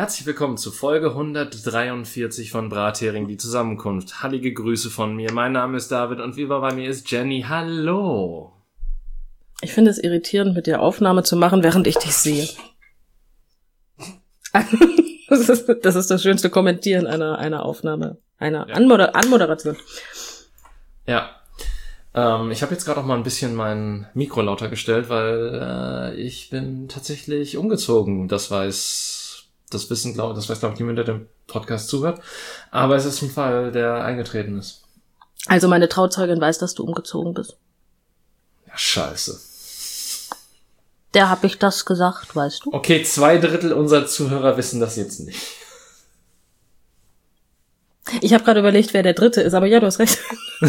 Herzlich willkommen zu Folge 143 von Brathering, die Zusammenkunft. Hallige Grüße von mir. Mein Name ist David und wie immer bei mir ist Jenny. Hallo. Ich finde es irritierend, mit dir Aufnahme zu machen, während ich dich sehe. Das ist das schönste Kommentieren einer Aufnahme, einer Anmoderation. Ja. Ich habe jetzt gerade auch mal ein bisschen mein Mikro lauter gestellt, weil ich bin tatsächlich umgezogen. Das weiß, glaube ich, niemand, der dem Podcast zuhört. Aber es ist ein Fall, der eingetreten ist. Also meine Trauzeugin weiß, dass du umgezogen bist. Ja, scheiße. Der hab ich das gesagt, weißt du? Okay, 2/3 unserer Zuhörer wissen das jetzt nicht. Ich habe gerade überlegt, wer der Dritte ist, aber ja, du hast recht.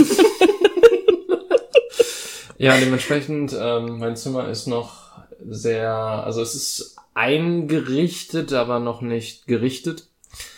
Ja, dementsprechend, mein Zimmer ist noch sehr, also es ist eingerichtet, aber noch nicht gerichtet.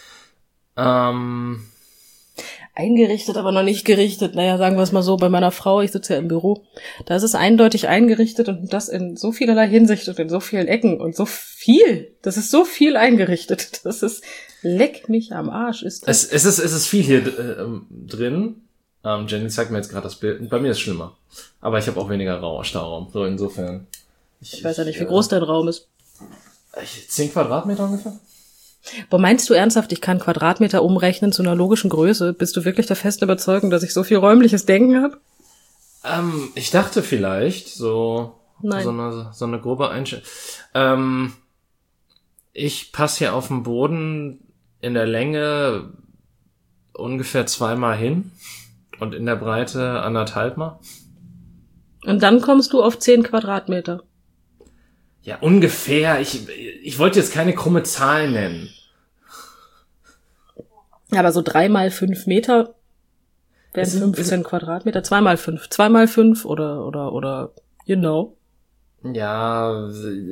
Eingerichtet, aber noch nicht gerichtet. Naja, sagen wir es mal so, bei meiner Frau, ich sitze ja im Büro, da ist es eindeutig eingerichtet und das in so vielerlei Hinsicht und in so vielen Ecken und so viel. Das ist so viel eingerichtet. Das ist, leck mich am Arsch, ist das. Es ist viel hier drin. Jenny zeigt mir jetzt gerade das Bild. Bei mir ist es schlimmer. Aber ich habe auch weniger Stauraum. So, insofern. Ich weiß ja nicht, wie groß dein Raum ist. 10 Quadratmeter ungefähr? Boah, meinst du ernsthaft, ich kann Quadratmeter umrechnen zu einer logischen Größe? Bist du wirklich der festen Überzeugung, dass ich so viel räumliches Denken habe? Ich dachte vielleicht, so Nein. so eine grobe Einschätzung. Ich passe hier auf dem Boden in der Länge ungefähr 2-mal hin und in der Breite 1,5 Mal. Und dann kommst du auf 10 Quadratmeter. Ja, ungefähr. Ich wollte jetzt keine krumme Zahl nennen. Ja, aber so 3 mal 5 Meter wären 15 Quadratmeter. 2 mal 5. 2 mal 5 oder, you know. Ja,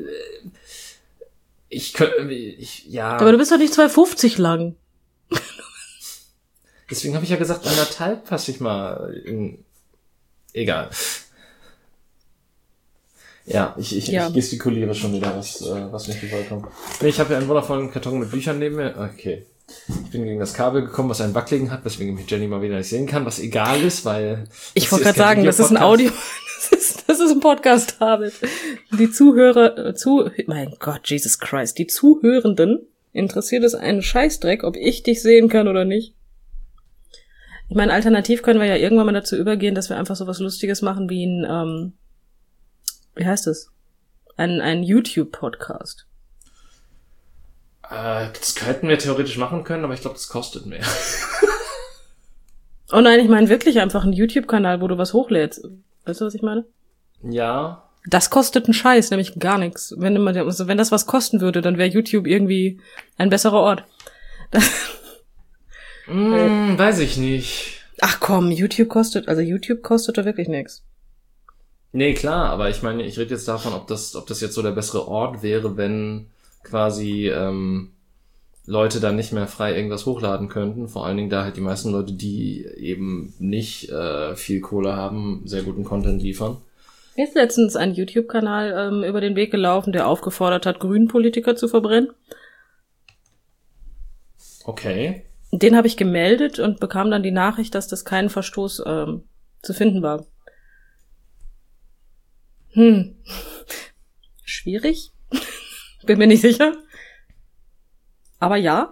ja. Aber du bist doch nicht 2,50 lang. Deswegen habe ich ja gesagt, 1,5 passe ich mal in. Egal. Ja, ich gestikuliere schon wieder, was nicht überkommt. Nee, ich habe hier einen wundervollen Karton mit Büchern neben mir. Okay. Ich bin gegen das Kabel gekommen, was einen Wackeligen hat, weswegen mich Jenny mal wieder nicht sehen kann, was egal ist, weil... Ich wollte gerade sagen, das ist ein Audio... Das ist ein Podcast, David. Die Zuhörer... Mein Gott, Jesus Christ. Die Zuhörenden interessiert es einen Scheißdreck, ob ich dich sehen kann oder nicht. Ich meine, alternativ können wir ja irgendwann mal dazu übergehen, dass wir einfach so was Lustiges machen wie ein... wie heißt es? Ein YouTube-Podcast. Das könnten wir theoretisch machen können, aber ich glaube, das kostet mehr. Oh nein, ich meine wirklich einfach einen YouTube-Kanal, wo du was hochlädst. Weißt du, was ich meine? Ja. Das kostet einen Scheiß, nämlich gar nichts. Wenn das was kosten würde, dann wäre YouTube irgendwie ein besserer Ort. Weiß ich nicht. Ach komm, YouTube kostet da wirklich nichts. Nee, klar, aber ich meine, ich rede jetzt davon, ob das jetzt so der bessere Ort wäre, wenn quasi Leute dann nicht mehr frei irgendwas hochladen könnten. Vor allen Dingen, da halt die meisten Leute, die eben nicht viel Kohle haben, sehr guten Content liefern. Mir ist letztens ein YouTube-Kanal über den Weg gelaufen, der aufgefordert hat, Grünen-Politiker zu verbrennen. Okay. Den habe ich gemeldet und bekam dann die Nachricht, dass das kein Verstoß zu finden war. Schwierig? Bin mir nicht sicher. Aber ja.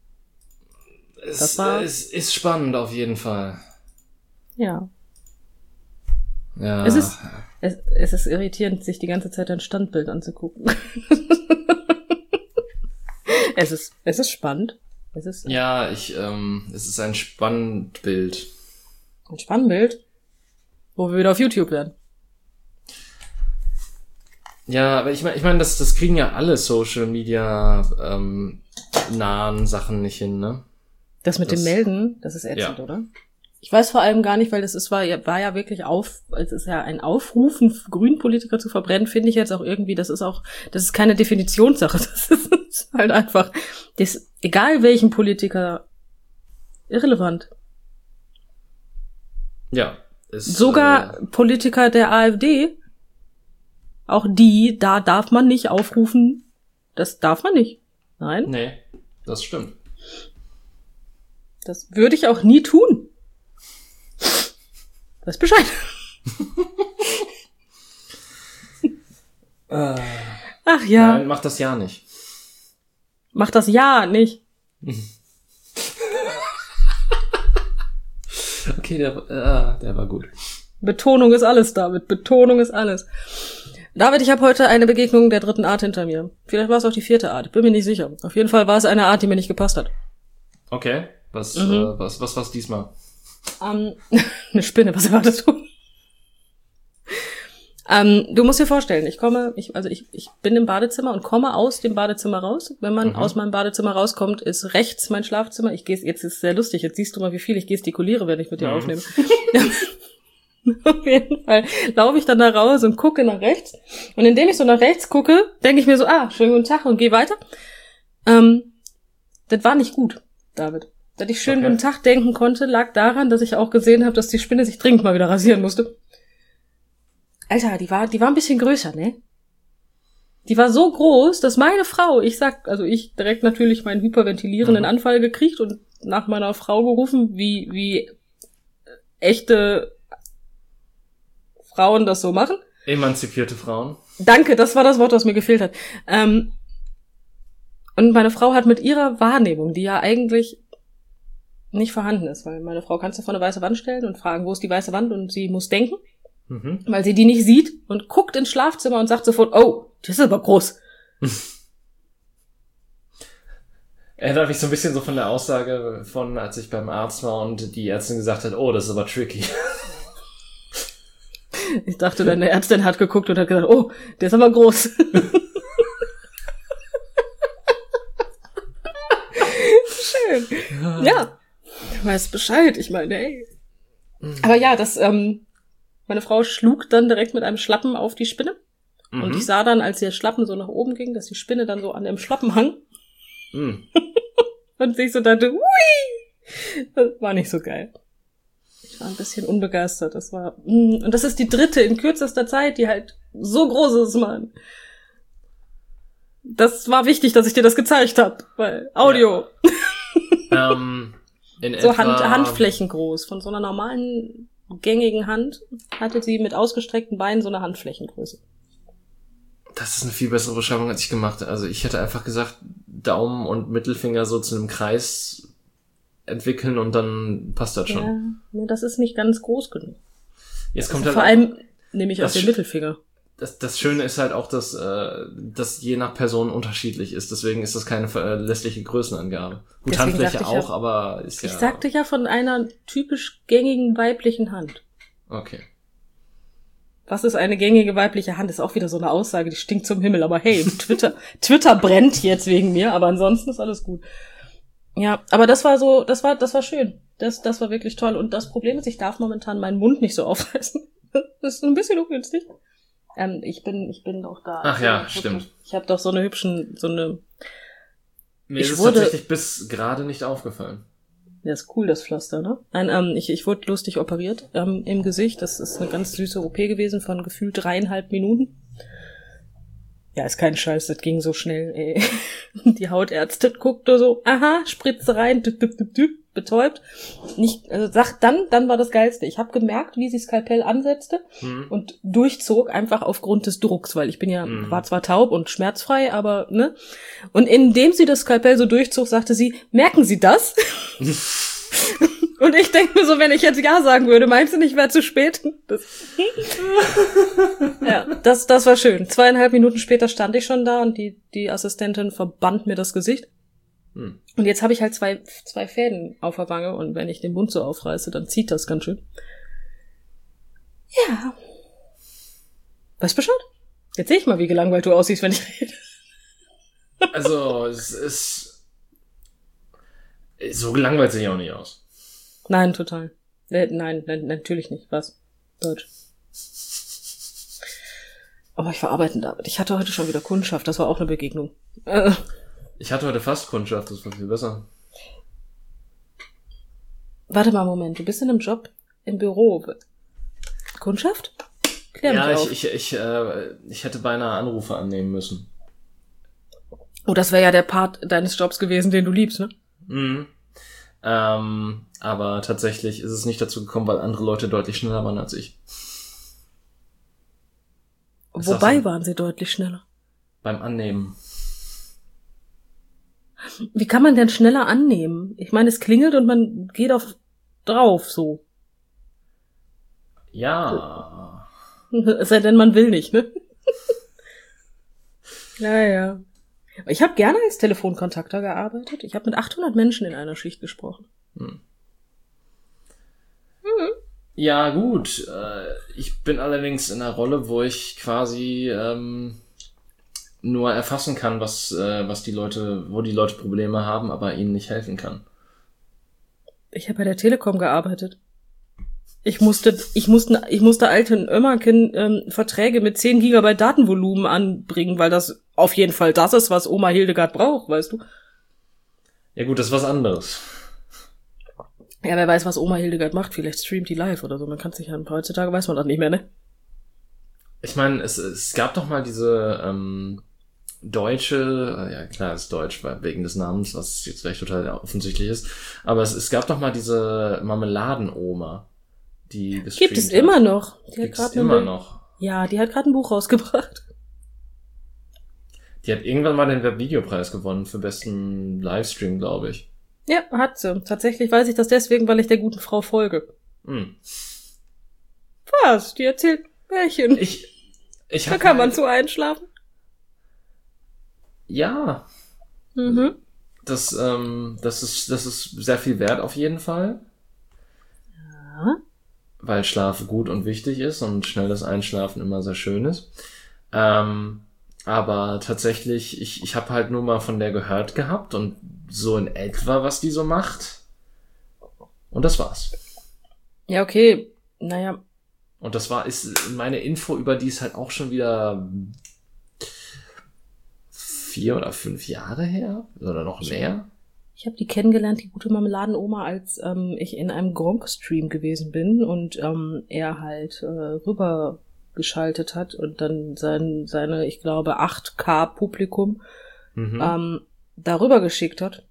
Es ist spannend auf jeden Fall. Ja. Ja. Es ist irritierend, sich die ganze Zeit ein Standbild anzugucken. Es ist spannend. Ja, es ist ein Spannbild. Ein Spannbild? Wo wir wieder auf YouTube werden. Ja, aber ich meine, das kriegen ja alle Social Media nahen Sachen nicht hin, ne? Das mit dem Melden, das ist ätzend, ja. Oder? Ich weiß vor allem gar nicht, weil war ja wirklich es ist ja ein Aufrufen, Grünpolitiker zu verbrennen, finde ich jetzt auch irgendwie, das ist keine Definitionssache, das ist halt einfach, egal welchen Politiker, irrelevant. Ja. Sogar Politiker der AfD, auch da darf man nicht aufrufen, das darf man nicht. Nein? Nee. Das stimmt. Das würde ich auch nie tun. Weiß Bescheid. Ach ja. Nein, mach das ja nicht. Mach das ja nicht. Okay, der war gut. Betonung ist alles, David. Betonung ist alles. David, ich habe heute eine Begegnung der 3. Art hinter mir. Vielleicht war es auch die 4. Art. Bin mir nicht sicher. Auf jeden Fall war es eine Art, die mir nicht gepasst hat. Okay. Was war's diesmal? Eine Spinne, was erwartest du? Du musst dir vorstellen, ich bin im Badezimmer und komme aus dem Badezimmer raus. Wenn man aus meinem Badezimmer rauskommt, ist rechts mein Schlafzimmer. Jetzt ist es sehr lustig, jetzt siehst du mal, wie viel ich gestikuliere, wenn ich mit dir aufnehme. Auf jeden Fall laufe ich dann da raus und gucke nach rechts. Und indem ich so nach rechts gucke, denke ich mir so, schönen guten Tag und gehe weiter. Das war nicht gut, David. Dass ich schönen guten Tag denken konnte, lag daran, dass ich auch gesehen habe, dass die Spinne sich dringend mal wieder rasieren musste. Alter, die war ein bisschen größer, ne? Die war so groß, dass meine Frau, ich direkt natürlich meinen hyperventilierenden Anfall gekriegt und nach meiner Frau gerufen, wie echte Frauen das so machen. Emanzipierte Frauen. Danke, das war das Wort, was mir gefehlt hat. Und meine Frau hat mit ihrer Wahrnehmung, die ja eigentlich nicht vorhanden ist, weil meine Frau kannst du vor eine weiße Wand stellen und fragen, wo ist die weiße Wand, und sie muss denken. Weil sie die nicht sieht und guckt ins Schlafzimmer und sagt sofort, oh, das ist aber groß. Erinnert mich so ein bisschen so von der Aussage von, als ich beim Arzt war und die Ärztin gesagt hat, oh, das ist aber tricky. Ich dachte, deine Ärztin hat geguckt und hat gesagt, oh, der ist aber groß. Schön. Ja, du weißt Bescheid, ich meine, ey. Aber ja, meine Frau schlug dann direkt mit einem Schlappen auf die Spinne. Und ich sah dann, als der Schlappen so nach oben ging, dass die Spinne dann so an dem Schlappen hang. Und sich so dachte, hui! Das war nicht so geil. Ich war ein bisschen unbegeistert. Und das ist die 3. in kürzester Zeit, die halt so groß ist, Mann. Das war wichtig, dass ich dir das gezeigt habe, weil Audio. Ja. So Handflächen groß. Von so einer normalen gängigen Hand hatte sie mit ausgestreckten Beinen so eine Handflächengröße. Das ist eine viel bessere Beschreibung, als ich gemacht habe. Also ich hätte einfach gesagt, Daumen und Mittelfinger so zu einem Kreis entwickeln und dann passt das schon. Ja, nur das ist nicht ganz groß genug. Jetzt kommt also vor allem nehme ich aus dem Mittelfinger. Das Schöne ist halt auch, dass das je nach Person unterschiedlich ist. Deswegen ist das keine verlässliche Größenangabe. Gut, deswegen Handfläche auch, aber ist ja... Ich sagte ja von einer typisch gängigen weiblichen Hand. Okay. Was ist eine gängige weibliche Hand? Ist auch wieder so eine Aussage, die stinkt zum Himmel. Aber hey, Twitter brennt jetzt wegen mir, aber ansonsten ist alles gut. Ja, aber das war schön. Das war wirklich toll. Und das Problem ist, ich darf momentan meinen Mund nicht so aufreißen. Das ist ein bisschen ungünstig. Ich bin auch da. Ach ja, stimmt. Ich habe doch so eine... Mir ist es tatsächlich bis gerade nicht aufgefallen. Ja, ist cool, das Pflaster, ne? Nein, ich wurde lustig operiert im Gesicht. Das ist eine ganz süße OP gewesen von gefühlt 3,5 Minuten. Ja, ist kein Scheiß, das ging so schnell, ey. Die Hautärztin guckte so, aha, Spritze rein, betäubt. Dann war das Geilste. Ich habe gemerkt, wie sie Skalpell ansetzte und durchzog, einfach aufgrund des Drucks, weil ich war zwar taub und schmerzfrei, aber, ne? Und indem sie das Skalpell so durchzog, sagte sie, merken Sie das? Und ich denke mir so, wenn ich jetzt ja sagen würde, meinst du nicht, wäre zu spät? Ja, das war schön. 2,5 Minuten später stand ich schon da und die Assistentin verband mir das Gesicht. Und jetzt habe ich halt zwei Fäden auf der Wange und wenn ich den Mund so aufreiße, dann zieht das ganz schön. Ja. Weißt du Bescheid? Jetzt sehe ich mal, wie gelangweilt du aussiehst, wenn ich rede. Also, es ist... So gelangweilt sehe ich auch nicht aus. Nein, total. Nein, natürlich nicht. Was? Deutsch. Aber ich verarbeite damit. Ich hatte heute schon wieder Kundschaft. Das war auch eine Begegnung. Ich hatte heute fast Kundschaft. Das war viel besser. Warte mal einen Moment. Du bist in einem Job im Büro. Kundschaft? Klär mich auf. Ich hätte beinahe Anrufe annehmen müssen. Oh, das wäre ja der Part deines Jobs gewesen, den du liebst, ne? Mhm. Aber tatsächlich ist es nicht dazu gekommen, weil andere Leute deutlich schneller waren als ich. Wobei waren sie deutlich schneller? Beim Annehmen. Wie kann man denn schneller annehmen? Ich meine, es klingelt und man geht drauf, so. Ja. Es sei denn, man will nicht, ne? Ja. Ich habe gerne als Telefonkontakter gearbeitet. Ich habe mit 800 Menschen in einer Schicht gesprochen. Ja, gut. Ich bin allerdings in einer Rolle, wo ich quasi nur erfassen kann, wo die Leute Probleme haben, aber ihnen nicht helfen kann. Ich habe bei der Telekom gearbeitet. Ich musste alten Ömmerken Verträge mit 10 Gigabyte Datenvolumen anbringen, weil das auf jeden Fall das ist, was Oma Hildegard braucht, weißt du? Ja gut, das ist was anderes. Ja, wer weiß, was Oma Hildegard macht. Vielleicht streamt die live oder so. Man kann sich ja heutzutage weiß man das nicht mehr, ne? Ich meine, es gab doch mal diese deutsche, ja klar, ist deutsch, wegen des Namens, was jetzt vielleicht total offensichtlich ist, aber es gab doch mal diese Marmeladenoma, die gestreamt Gibt es immer noch. Gibt es immer noch? Ja, die hat gerade ein Buch rausgebracht. Die hat irgendwann mal den Webvideopreis gewonnen für besten Livestream, glaube ich. Ja, hat sie. Tatsächlich weiß ich das deswegen, weil ich der guten Frau folge. Was? Die erzählt Märchen. Da kann man so einschlafen. Ja. Das ist sehr viel wert auf jeden Fall. Ja. Weil Schlaf gut und wichtig ist und schnelles Einschlafen immer sehr schön ist. Aber tatsächlich, ich habe halt nur mal von der gehört gehabt und so in etwa, was die so macht. Und das war's. Ja, okay. Naja. Und ist meine Info über die ist halt auch schon wieder 4 oder 5 Jahre her. Oder noch mehr. Ich habe die kennengelernt, die gute Marmeladenoma, als ich in einem Gronk-Stream gewesen bin und er halt rüber geschaltet hat und dann seine, ich glaube, 8K Publikum darüber geschickt hat.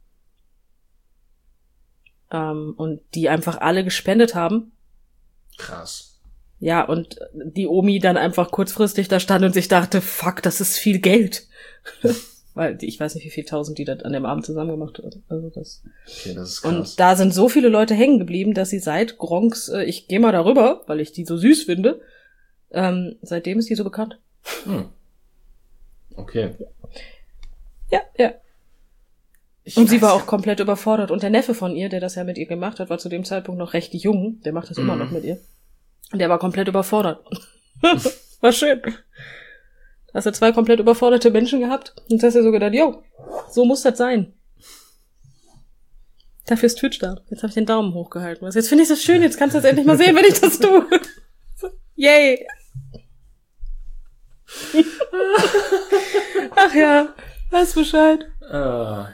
Und die einfach alle gespendet haben. Krass. Ja, und die Omi dann einfach kurzfristig da stand und sich dachte, fuck, das ist viel Geld. Weil ich weiß nicht, wie viel 1000 die da an dem Abend zusammen gemacht hat. Also das. Okay, das ist krass. Und da sind so viele Leute hängen geblieben, dass sie seit Gronks, ich gehe mal darüber, weil ich die so süß finde, seitdem ist die so bekannt. Okay. Ja. Und sie war auch komplett überfordert. Und der Neffe von ihr, der das ja mit ihr gemacht hat, war zu dem Zeitpunkt noch recht jung. Der macht das immer noch mit ihr. Und der war komplett überfordert. War schön. Da hast du 2 komplett überforderte Menschen gehabt. Und hast du so gedacht, yo, so muss das sein. Dafür ist Twitch da. Jetzt habe ich den Daumen hochgehalten. Also jetzt finde ich das schön. Jetzt kannst du das endlich mal sehen, wenn ich das tue. Yay. Ach ja, weiß Bescheid. Ach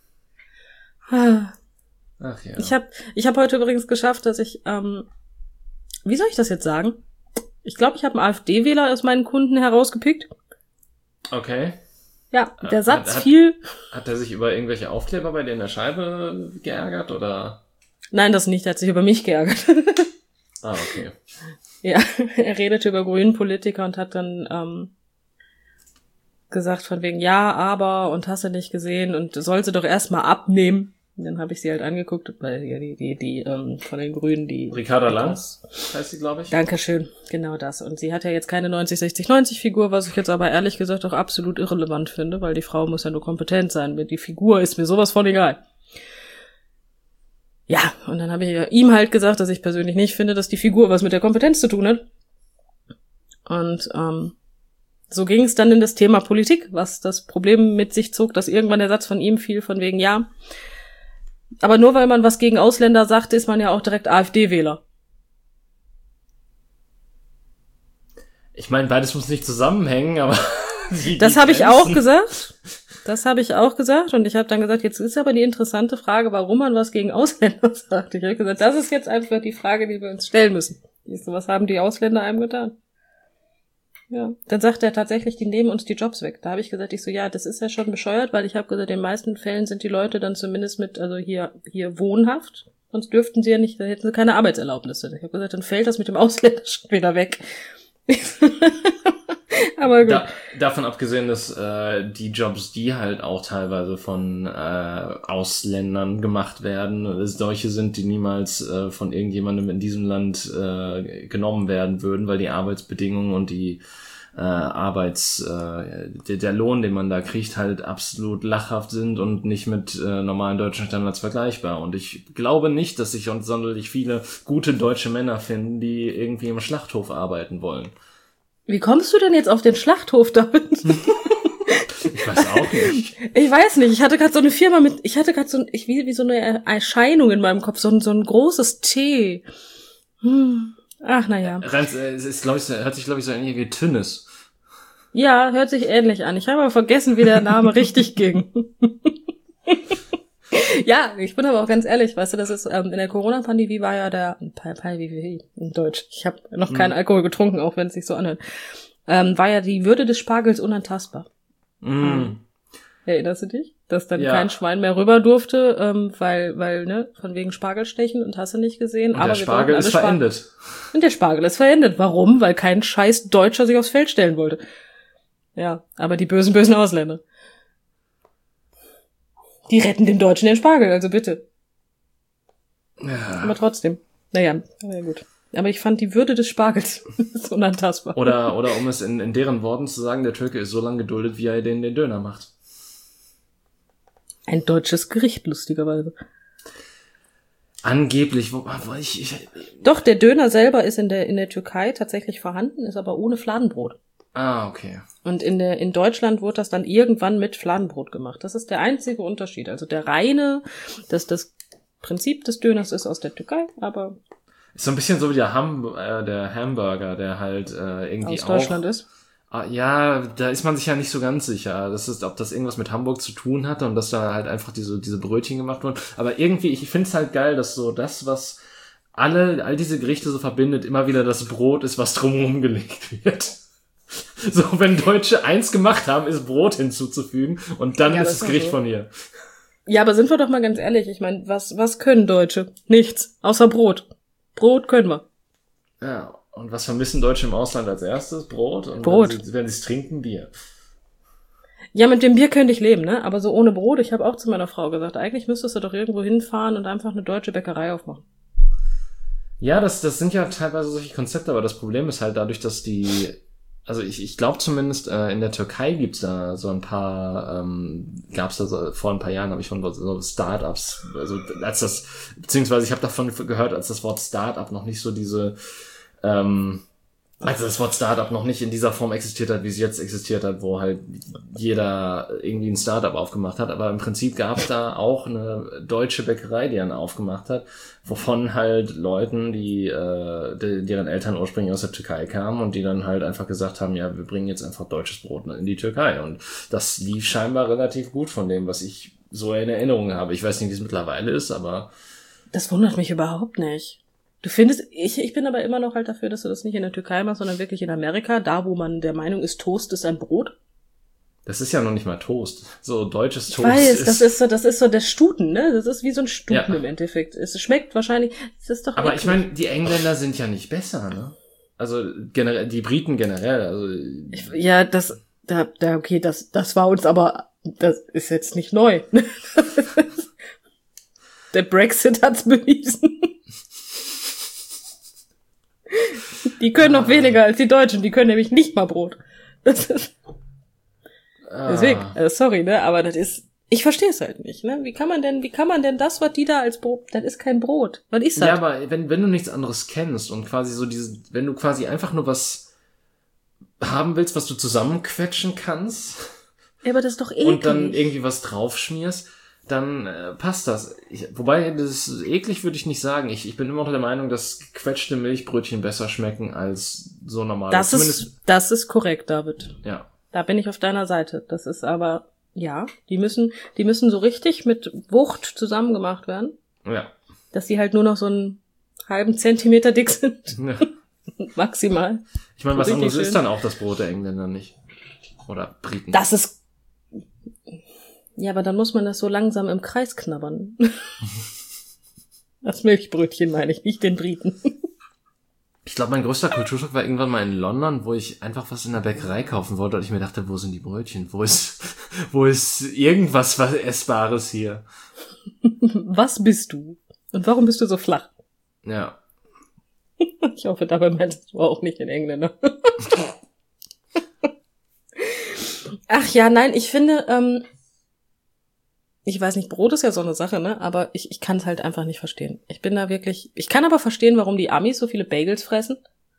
ja. Ich hab heute übrigens geschafft, dass ich, wie soll ich das jetzt sagen? Ich glaube, ich habe einen AfD-Wähler aus meinen Kunden herausgepickt. Okay. Ja, der Satz fiel. Hat er sich über irgendwelche Aufkleber bei dir in der Scheibe geärgert, oder? Nein, das nicht, er hat sich über mich geärgert. Okay. Ja, er redete über Grünen-Politiker und hat dann gesagt von wegen, ja, aber, und hast du nicht gesehen und soll sie doch erstmal abnehmen. Und dann habe ich sie halt angeguckt, weil ja die von den Grünen, die Ricarda Lanz heißt sie, glaube ich. Dankeschön, genau das. Und sie hat ja jetzt keine 90-60-90-Figur, was ich jetzt aber ehrlich gesagt auch absolut irrelevant finde, weil die Frau muss ja nur kompetent sein. Die Figur ist mir sowas von egal. Ja, und dann habe ich ihm halt gesagt, dass ich persönlich nicht finde, dass die Figur was mit der Kompetenz zu tun hat. Und so ging es dann in das Thema Politik, was das Problem mit sich zog, dass irgendwann der Satz von ihm fiel, von wegen, ja, aber nur weil man was gegen Ausländer sagt, ist man ja auch direkt AfD-Wähler. Ich meine, beides muss nicht zusammenhängen, aber das habe ich auch gesagt. Das habe ich auch gesagt und ich habe dann gesagt, jetzt ist aber die interessante Frage, warum man was gegen Ausländer sagt. Ich habe gesagt, das ist jetzt einfach die Frage, die wir uns stellen müssen. Was haben die Ausländer einem getan? Ja, dann sagt er tatsächlich, die nehmen uns die Jobs weg. Da habe ich gesagt, ja, das ist ja schon bescheuert, weil ich habe gesagt, in den meisten Fällen sind die Leute dann zumindest also hier wohnhaft, sonst dürften sie ja nicht, dann hätten sie keine Arbeitserlaubnisse. Ich habe gesagt, dann fällt das mit dem Ausländer schon wieder weg. Aber gut. Davon abgesehen, dass die Jobs, die halt auch teilweise von Ausländern gemacht werden, solche sind, die niemals von irgendjemandem in diesem Land genommen werden würden, weil die Arbeitsbedingungen und die der Lohn, den man da kriegt, halt absolut lachhaft sind und nicht mit normalen deutschen Standards vergleichbar. Und ich glaube nicht, dass sich sonderlich viele gute deutsche Männer finden, die irgendwie im Schlachthof arbeiten wollen. Wie kommst du denn jetzt auf den Schlachthof damit? Ich weiß auch nicht. Ich weiß nicht. Ich hatte gerade so eine Firma wie so eine Erscheinung in meinem Kopf, so ein großes T. Ach, naja. Hört sich, glaube ich, so ähnlich wie Tünnes. Ja, hört sich ähnlich an. Ich habe aber vergessen, wie der Name richtig ging. Ja, ich bin aber auch ganz ehrlich, weißt du, das ist, in der Corona-Pandemie war ja in Deutsch. Ich habe noch keinen Alkohol getrunken, auch wenn es sich so anhört. War ja die Würde des Spargels unantastbar. Erinnerst du dich? Dass dann kein Schwein mehr rüber durfte, weil, ne, von wegen Spargelstechen und hast du nicht gesehen. Und aber der Spargel ist verendet. Und der Spargel ist verendet. Warum? Weil kein scheiß Deutscher sich aufs Feld stellen wollte. Ja, aber die bösen Ausländer. Die retten dem Deutschen den Spargel, also bitte. Ja. Aber trotzdem. Naja, gut. Aber ich fand die Würde des Spargels ist unantastbar. Oder um es in deren Worten zu sagen, der Türke ist so lange geduldet, wie er den Döner macht. Ein deutsches Gericht, lustigerweise. Angeblich, Doch, der Döner selber ist in der Türkei tatsächlich vorhanden, ist aber ohne Fladenbrot. Ah, okay. Und in Deutschland wurde das dann irgendwann mit Fladenbrot gemacht. Das ist der einzige Unterschied. Also das Prinzip des Döners ist aus der Türkei, aber ist so ein bisschen so wie der Hamburger, der halt irgendwie aus Deutschland ist. Ja, da ist man sich ja nicht so ganz sicher. Ob das irgendwas mit Hamburg zu tun hatte und dass da halt einfach diese Brötchen gemacht wurden. Aber irgendwie, ich finde es halt geil, dass so das, was all diese Gerichte so verbindet, immer wieder das Brot ist, was drumherum gelegt wird. So, wenn Deutsche eins gemacht haben, ist Brot hinzuzufügen und dann ist das Gericht von ihr. Ja, aber sind wir doch mal ganz ehrlich, ich meine, was können Deutsche? Nichts, außer Brot. Brot können wir. Ja, und was vermissen Deutsche im Ausland als erstes? Brot. Und Brot. Wenn sie es trinken, Bier. Ja, mit dem Bier könnte ich leben, ne? Aber so ohne Brot, ich habe auch zu meiner Frau gesagt, eigentlich müsstest du doch irgendwo hinfahren und einfach eine deutsche Bäckerei aufmachen. Ja, das sind ja teilweise solche Konzepte, aber das Problem ist halt dadurch, dass also ich glaube zumindest in der Türkei gibt's da so ein paar, gab's da so, vor ein paar Jahren habe ich von so Startups, also beziehungsweise ich habe davon gehört, als das Wort Startup noch nicht so also das Wort Startup noch nicht in dieser Form existiert hat, wie es jetzt existiert hat, wo halt jeder irgendwie ein Startup aufgemacht hat. Aber im Prinzip gab es da auch eine deutsche Bäckerei, die dann aufgemacht hat, wovon halt Leuten, deren Eltern ursprünglich aus der Türkei kamen und die dann halt einfach gesagt haben, ja, wir bringen jetzt einfach deutsches Brot in die Türkei. Und das lief scheinbar relativ gut von dem, was ich so in Erinnerung habe. Ich weiß nicht, wie es mittlerweile ist, aber... Das wundert mich überhaupt nicht. Du findest, ich bin aber immer noch halt dafür, dass du das nicht in der Türkei machst, sondern wirklich in Amerika, da wo man der Meinung ist, Toast ist ein Brot. Das ist ja noch nicht mal Toast. So deutsches Toast. Ich weiß, das ist so der Stuten, ne? Das ist wie so ein Stuten im Endeffekt. Es schmeckt wahrscheinlich, es ist doch. Aber ich meine, die Engländer sind ja nicht besser, ne? Also generell, die Briten generell. Also okay, das war uns aber, das ist jetzt nicht neu. Der Brexit hat's bewiesen. Die können noch weniger als die Deutschen, die können nämlich nicht mal Brot. Das ist deswegen, sorry, ne, aber das ist, ich verstehe es halt nicht, ne? Wie kann man denn das, was die da als Brot, das ist kein Brot. Was ist das? Ja, aber wenn du nichts anderes kennst und quasi so wenn du quasi einfach nur was haben willst, was du zusammenquetschen kannst. Ja, aber das ist doch eklig. Und dann irgendwie was draufschmierst, dann passt das. Wobei, das ist eklig würde ich nicht sagen. Ich bin immer noch der Meinung, dass gequetschte Milchbrötchen besser schmecken als so normal. Das ist korrekt, David. Ja. Da bin ich auf deiner Seite. Das ist aber, ja, die müssen so richtig mit Wucht zusammen gemacht werden. Ja. Dass die halt nur noch so einen halben Zentimeter dick sind. Ja. Maximal. Ich meine, was Richtig anderes schön. ist dann auch das Brot der Engländer nicht. Oder Briten. Das ist... Ja, aber dann muss man das so langsam im Kreis knabbern. Das Milchbrötchen meine ich, nicht den Briten. Ich glaube, mein größter Kulturschock war irgendwann mal in London, wo ich einfach was in der Bäckerei kaufen wollte und ich mir dachte, wo sind die Brötchen? Wo ist irgendwas was Essbares hier? Was bist du? Und warum bist du so flach? Ja. Ich hoffe, dabei meintest du auch nicht den Engländer. Ach ja, nein, ich finde, ich weiß nicht, Brot ist ja so eine Sache, ne? Aber ich kann es halt einfach nicht verstehen. Ich kann aber verstehen, warum die Amis so viele Bagels fressen.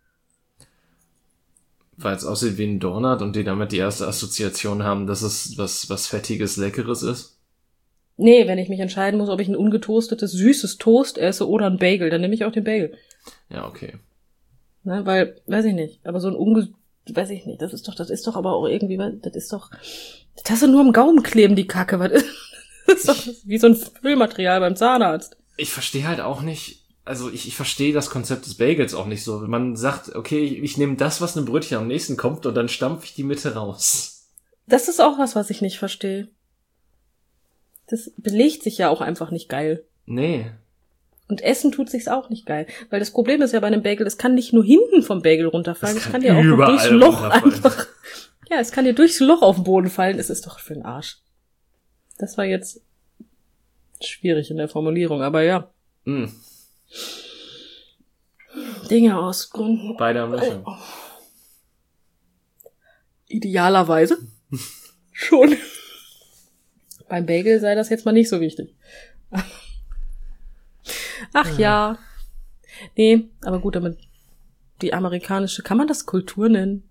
Weil es aussieht wie ein Donut und die damit die erste Assoziation haben, dass es was Fettiges, Leckeres ist. Nee, wenn ich mich entscheiden muss, ob ich ein ungetoastetes, süßes Toast esse oder ein Bagel, dann nehme ich auch den Bagel. Ja, okay. Ne? Weil, weiß ich nicht, aber so ein weiß ich nicht, das ist doch aber auch irgendwie, das hast du nur am Gaumen kleben, die Kacke, was ist? Das ist doch wie so ein Füllmaterial beim Zahnarzt. Ich verstehe halt auch nicht, also ich verstehe das Konzept des Bagels auch nicht so. Man sagt, okay, ich nehme das, was einem Brötchen am nächsten kommt und dann stampfe ich die Mitte raus. Das ist auch was ich nicht verstehe. Das belegt sich ja auch einfach nicht geil. Nee. Und essen tut sich's auch nicht geil. Weil das Problem ist ja bei einem Bagel, es kann nicht nur hinten vom Bagel runterfallen, es kann dir auch noch durchs Loch einfach... Ja, es kann dir durchs Loch auf den Boden fallen, es ist doch für den Arsch. Das war jetzt schwierig in der Formulierung, aber ja. Mm. Dinge ausgründen. Bei der Mischung. Idealerweise. Schon. Beim Bagel sei das jetzt mal nicht so wichtig. Ach ja. Nee, aber gut, damit die amerikanische, kann man das Kultur nennen?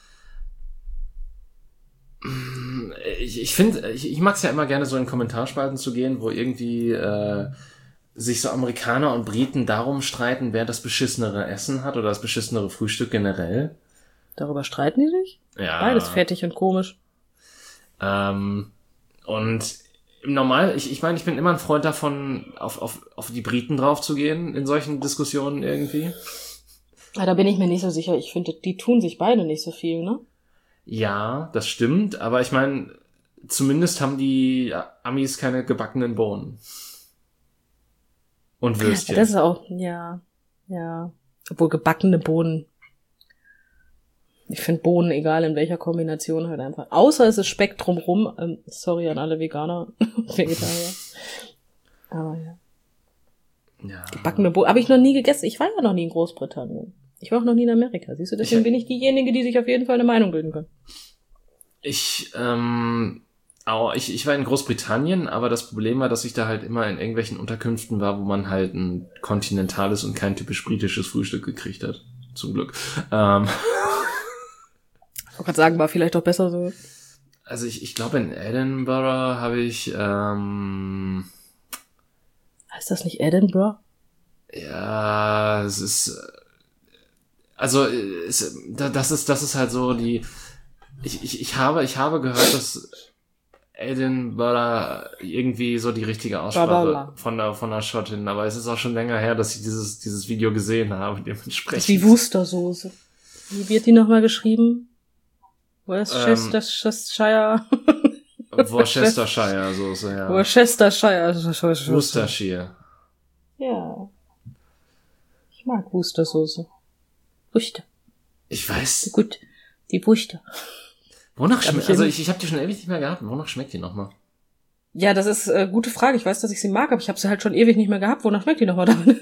Ich finde, ich mag es ja immer gerne so in Kommentarspalten zu gehen, wo irgendwie sich so Amerikaner und Briten darum streiten, wer das beschissenere Essen hat oder das beschissenere Frühstück generell. Darüber streiten die sich? Ja. Beides fettig und komisch. Und im Normal, ich meine, ich bin immer ein Freund davon, auf die Briten drauf zu gehen in solchen Diskussionen irgendwie. Ja, da bin ich mir nicht so sicher. Ich finde, die tun sich beide nicht so viel, ne? Ja, das stimmt, aber ich meine, zumindest haben die Amis keine gebackenen Bohnen. Und Würstchen. Ja, das ist auch, ja. Obwohl gebackene Bohnen. Ich finde Bohnen, egal in welcher Kombination, halt einfach. Außer es ist Speck drumrum. Sorry an alle Veganer, Vegetarier. Aber ja. Ja. Gebackene Bohnen. Habe ich noch nie gegessen. Ich war ja noch nie in Großbritannien. Ich war auch noch nie in Amerika. Siehst du, deswegen bin ich diejenige, die sich auf jeden Fall eine Meinung bilden kann. Ich war in Großbritannien, aber das Problem war, dass ich da halt immer in irgendwelchen Unterkünften war, wo man halt ein kontinentales und kein typisch britisches Frühstück gekriegt hat. Zum Glück. Ich wollte gerade sagen, war vielleicht doch besser so. Also ich glaube, in Edinburgh habe ich Heißt das nicht Edinburgh? ja, es ist also das ist halt so die ich habe gehört, dass Edinburgh irgendwie so die richtige Aussprache von der Schottin, aber es ist auch schon länger her, dass ich dieses Video gesehen habe, dementsprechend. Das ist wie Worcestersoße. Wie wird die nochmal geschrieben? Worcestershire. Worcestershire Soße, ja. Worcestershire. Worcestershire. Ja. Ich mag Worcestersoße. Wuster. Ich weiß. Gut. Die Wuster. Wonach schmeckt, also ich habe die schon ewig nicht mehr gehabt. Wonach schmeckt die nochmal? Ja, das ist gute Frage. Ich weiß, dass ich sie mag, aber ich habe sie halt schon ewig nicht mehr gehabt. Wonach schmeckt die nochmal damit?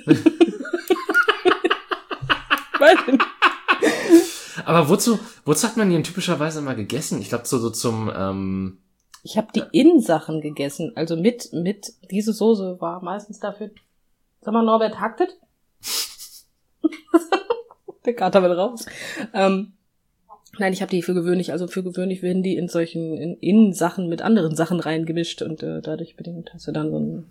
Weiß ich nicht. Aber wozu hat man die denn typischerweise immer gegessen? Ich glaube so zum Ich habe die In-Sachen gegessen. Also mit diese Soße war meistens dafür. Sag mal, Norbert, hacktet? Der Kater will raus. Nein, ich habe die für gewöhnlich werden die in solchen In-Sachen mit anderen Sachen reingemischt und dadurch bedingt hast du dann so ein...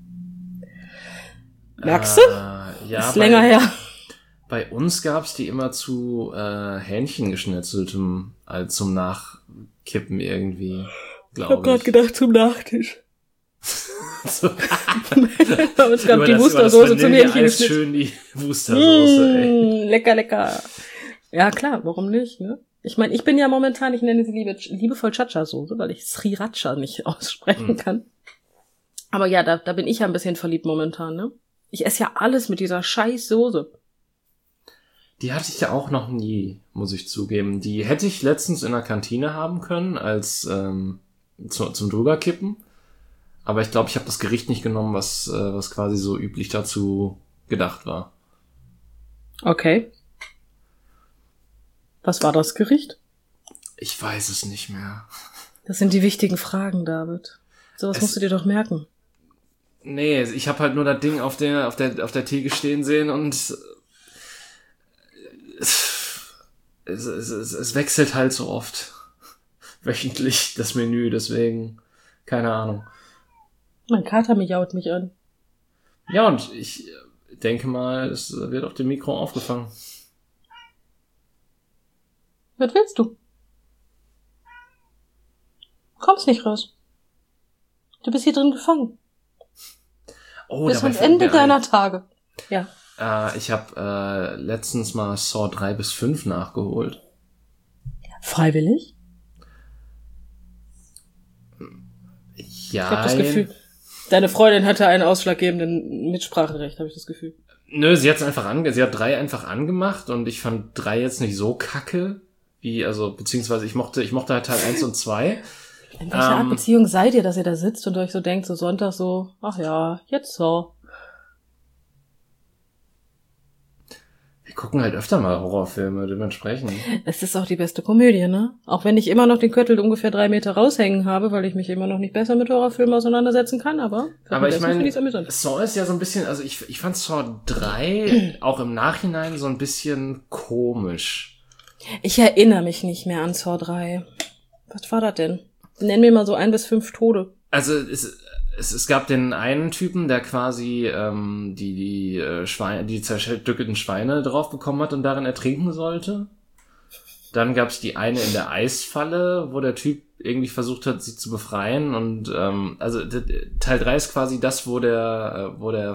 Merkst du? Ja, ist länger her. Bei uns gab's die immer zu Hähnchengeschnetzeltem, als zum Nachkippen irgendwie, glaube ich. Ich habe gerade gedacht zum Nachtisch. So. Es gab die Wustersoße zum Hähnchenschnitzel. Schön die Wustersoße, ey. Lecker, lecker. Ja, klar, warum nicht, ne? Ich meine, ich bin ja momentan, ich nenne sie liebevoll Chacha-Soße, weil ich Sriracha nicht aussprechen kann. Aber ja, da bin ich ja ein bisschen verliebt momentan, ne? Ich esse ja alles mit dieser scheiß Soße. Die hatte ich ja auch noch nie, muss ich zugeben. Die hätte ich letztens in der Kantine haben können, als zum Drüberkippen. Aber ich glaube, ich habe das Gericht nicht genommen, was quasi so üblich dazu gedacht war. Okay. Was war das Gericht? Ich weiß es nicht mehr. Das sind die wichtigen Fragen, David. Sowas musst du dir doch merken. Nee, ich habe halt nur das Ding auf der Theke stehen sehen und es wechselt halt so oft wöchentlich das Menü, deswegen keine Ahnung. Mein Kater miaut mich an. Ja, und ich denke mal, es wird auf dem Mikro aufgefangen. Was willst du? Kommst nicht raus. Du bist hier drin gefangen. Oh, bis ans Ende deiner Tage. Ja. Ich habe letztens mal Saw 3 bis 5 nachgeholt. Freiwillig? Ja. Ich habe das Gefühl, deine Freundin hatte einen ausschlaggebenden Mitspracherecht, habe ich das Gefühl. Nö, sie hat 3 einfach angemacht und ich fand 3 jetzt nicht so kacke, beziehungsweise ich mochte halt Teil 1 und 2. In welcher Art Beziehung seid ihr, dass ihr da sitzt und euch so denkt, so Sonntag so, ach ja, jetzt so. Wir gucken halt öfter mal Horrorfilme, dementsprechend. Es ist auch die beste Komödie, ne? Auch wenn ich immer noch den Köttel ungefähr 3 Meter raushängen habe, weil ich mich immer noch nicht besser mit Horrorfilmen auseinandersetzen kann, aber ich meine, Saw ist ja so ein bisschen, also ich fand Saw 3 auch im Nachhinein so ein bisschen komisch. Ich erinnere mich nicht mehr an Saw 3. Was war das denn? Nenn mir mal so 1 bis 5 Tode. Also es gab den einen Typen, der quasi die zerstückelten Schweine drauf bekommen hat und darin ertrinken sollte. Dann gab es die eine in der Eisfalle, wo der Typ irgendwie versucht hat, sie zu befreien. Und Teil 3 ist quasi das, wo der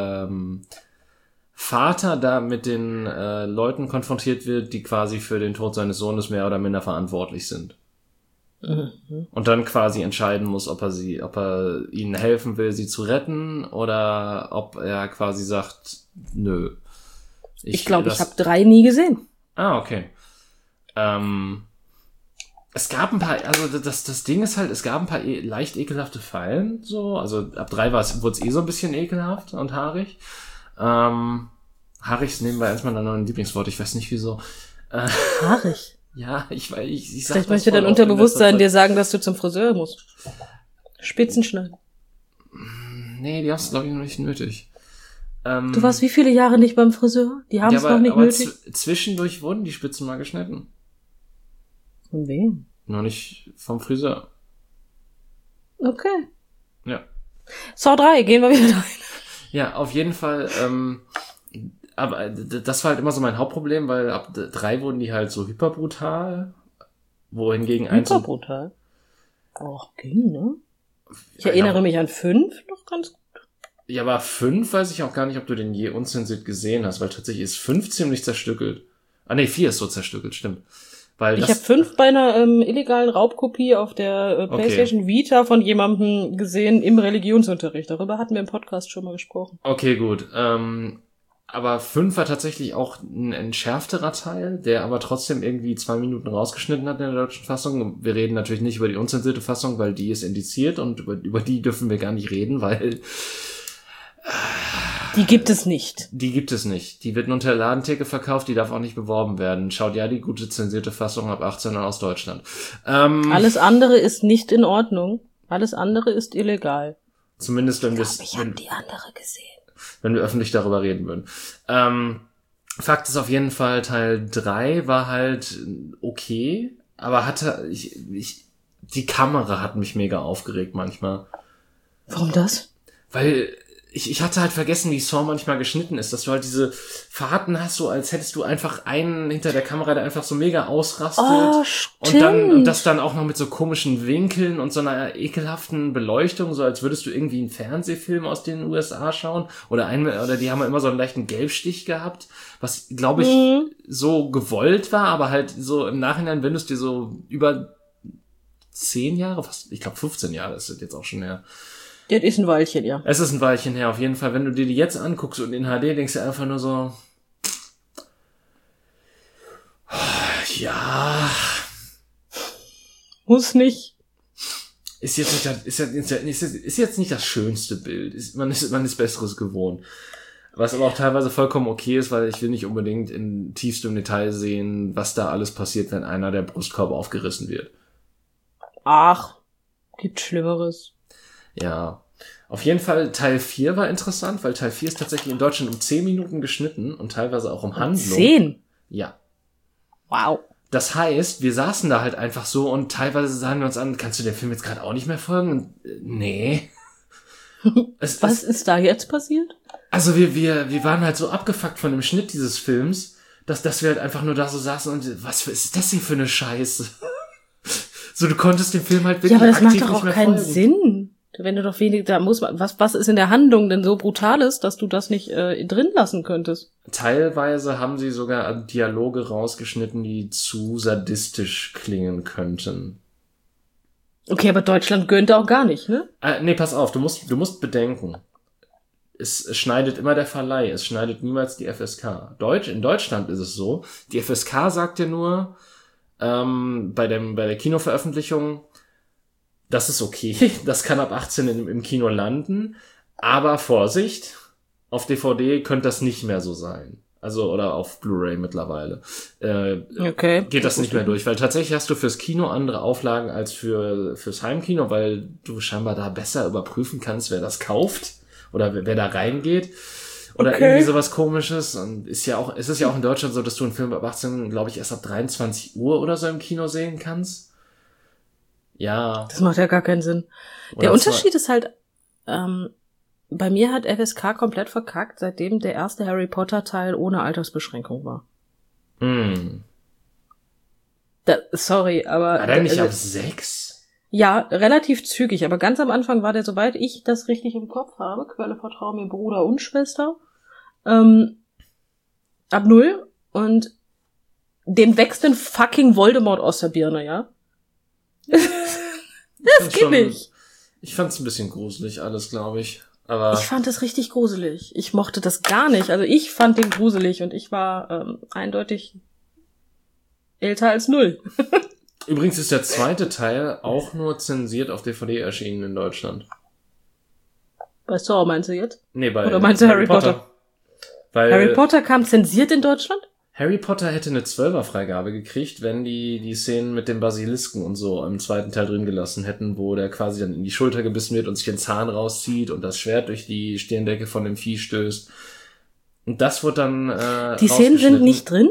Vater da mit den Leuten konfrontiert wird, die quasi für den Tod seines Sohnes mehr oder minder verantwortlich sind. Mhm. Und dann quasi entscheiden muss, ob er ihnen helfen will, sie zu retten, oder ob er quasi sagt, nö. Ich glaube, ich habe 3 nie gesehen. Ah, okay. Es gab ein paar, also das Ding ist halt, es gab ein paar leicht ekelhafte Fallen, so, also ab 3 wurde es so ein bisschen ekelhaft und haarig. Haarig ist nebenbei eins meiner neuen Lieblingsworte, ich weiß nicht wieso. Haarig? Ja, ich sag vielleicht möchte dein Unterbewusstsein dir sagen, dass du zum Friseur musst. Spitzen schneiden. Nee, die haben es, glaube ich, noch nicht nötig. Du warst wie viele Jahre nicht beim Friseur? Die haben es noch nicht nötig. Zwischendurch wurden die Spitzen mal geschnitten. Von wem? Noch nicht vom Friseur. Okay. Ja. Saw 3, gehen wir wieder rein. Ja, auf jeden Fall, aber das war halt immer so mein Hauptproblem, weil ab 3 wurden die halt so hyperbrutal, wohingegen 1 hyperbrutal? Och, ging, ne? Ich erinnere mich an 5 noch ganz gut. Ja, aber 5 weiß ich auch gar nicht, ob du den je unzensiert gesehen hast, weil tatsächlich ist 5 ziemlich zerstückelt. Ah nee, 4 ist so zerstückelt, stimmt. Weil ich habe 5 bei einer illegalen Raubkopie auf der PlayStation Vita von jemandem gesehen im Religionsunterricht. Darüber hatten wir im Podcast schon mal gesprochen. Okay, gut. Aber 5 war tatsächlich auch ein entschärfterer Teil, der aber trotzdem irgendwie 2 Minuten rausgeschnitten hat in der deutschen Fassung. Wir reden natürlich nicht über die unzensierte Fassung, weil die ist indiziert und über die dürfen wir gar nicht reden, weil die gibt es nicht. Die gibt es nicht. Die wird nur unter der Ladentheke verkauft, die darf auch nicht beworben werden. Schaut ja die gute zensierte Fassung ab 18 aus Deutschland. Alles andere ist nicht in Ordnung. Alles andere ist illegal. Zumindest wenn wir ich habe die andere gesehen. Wenn wir öffentlich darüber reden würden. Fakt ist auf jeden Fall, Teil 3 war halt okay, aber die Kamera hat mich mega aufgeregt manchmal. Warum das? Weil ich hatte halt vergessen, wie Saw manchmal geschnitten ist, dass du halt diese Fahrten hast, so als hättest du einfach einen hinter der Kamera, der einfach so mega ausrastet. Oh, stimmt. Und das dann auch noch mit so komischen Winkeln und so einer ekelhaften Beleuchtung, so als würdest du irgendwie einen Fernsehfilm aus den USA schauen. Oder die haben ja immer so einen leichten Gelbstich gehabt, was, glaube ich, so gewollt war, aber halt so im Nachhinein, wenn du es dir so über 10 Jahre, fast, ich glaube 15 Jahre ist das jetzt auch schon her. Das ist ein Weilchen, ja. Es ist ein Weilchen her, auf jeden Fall. Wenn du dir die jetzt anguckst und in HD, denkst du einfach nur so, ja, muss nicht. ist jetzt nicht das schönste Bild. Man ist Besseres gewohnt. Was aber auch teilweise vollkommen okay ist, weil ich will nicht unbedingt in tiefstem Detail sehen, was da alles passiert, wenn einer der Brustkorb aufgerissen wird. Ach, gibt Schlimmeres. Ja, auf jeden Fall Teil 4 war interessant, weil Teil 4 ist tatsächlich in Deutschland um 10 Minuten geschnitten und teilweise auch um Handlung. 10? Ja. Wow. Das heißt, wir saßen da halt einfach so und teilweise sahen wir uns an, kannst du dem Film jetzt gerade auch nicht mehr folgen? Und, nee. Was ist da jetzt passiert? Also wir waren halt so abgefuckt von dem Schnitt dieses Films, dass wir halt einfach nur da so saßen und was ist das hier für eine Scheiße? So, du konntest den Film halt wirklich aktiv nicht mehr folgen. Ja, aber das macht doch auch keinen Sinn. Wenn du doch wenig, da muss man, was ist in der Handlung denn so brutal ist, dass du das nicht drin lassen könntest? Teilweise haben sie sogar Dialoge rausgeschnitten, die zu sadistisch klingen könnten. Okay, aber Deutschland gönnte auch gar nicht, ne? Nee, pass auf, du musst bedenken. Es schneidet immer der Verleih, es schneidet niemals die FSK. In Deutschland ist es so, die FSK sagt ja nur, bei der Kinoveröffentlichung, das ist okay, das kann ab 18 im Kino landen, aber Vorsicht, auf DVD könnte das nicht mehr so sein. Also, oder auf Blu-ray mittlerweile. Okay. Geht das nicht mehr durch, weil tatsächlich hast du fürs Kino andere Auflagen als fürs Heimkino, weil du scheinbar da besser überprüfen kannst, wer das kauft oder wer da reingeht. Oder irgendwie sowas Komisches. Und es ist ja auch in Deutschland so, dass du einen Film ab 18, glaube ich, erst ab 23 Uhr oder so im Kino sehen kannst. Ja. Das macht ja gar keinen Sinn. Der Unterschied ist halt, bei mir hat FSK komplett verkackt, seitdem der erste Harry Potter Teil ohne Altersbeschränkung war. Sorry, aber... War der nicht ab 6? Ja, relativ zügig, aber ganz am Anfang war der, soweit ich das richtig im Kopf habe, Quelle vertraue mir Bruder und Schwester, ab 0 und dem wächst den fucking Voldemort aus der Birne, ja? Das geht nicht. Ich fand's ein bisschen gruselig alles, glaube ich. Aber ich fand das richtig gruselig. Ich mochte das gar nicht. Also ich fand den gruselig und ich war eindeutig älter als 0. Übrigens ist der zweite Teil auch nur zensiert auf DVD erschienen in Deutschland. Bei Saw meinst du jetzt? Nee, bei Oder meinst du Harry Potter? Weil Harry Potter kam zensiert in Deutschland? Harry Potter hätte eine 12er-Freigabe gekriegt, wenn die Szenen mit dem Basilisken und so im zweiten Teil drin gelassen hätten, wo der quasi dann in die Schulter gebissen wird und sich den Zahn rauszieht und das Schwert durch die Stirndecke von dem Vieh stößt. Und das wird dann die Szenen sind nicht drin?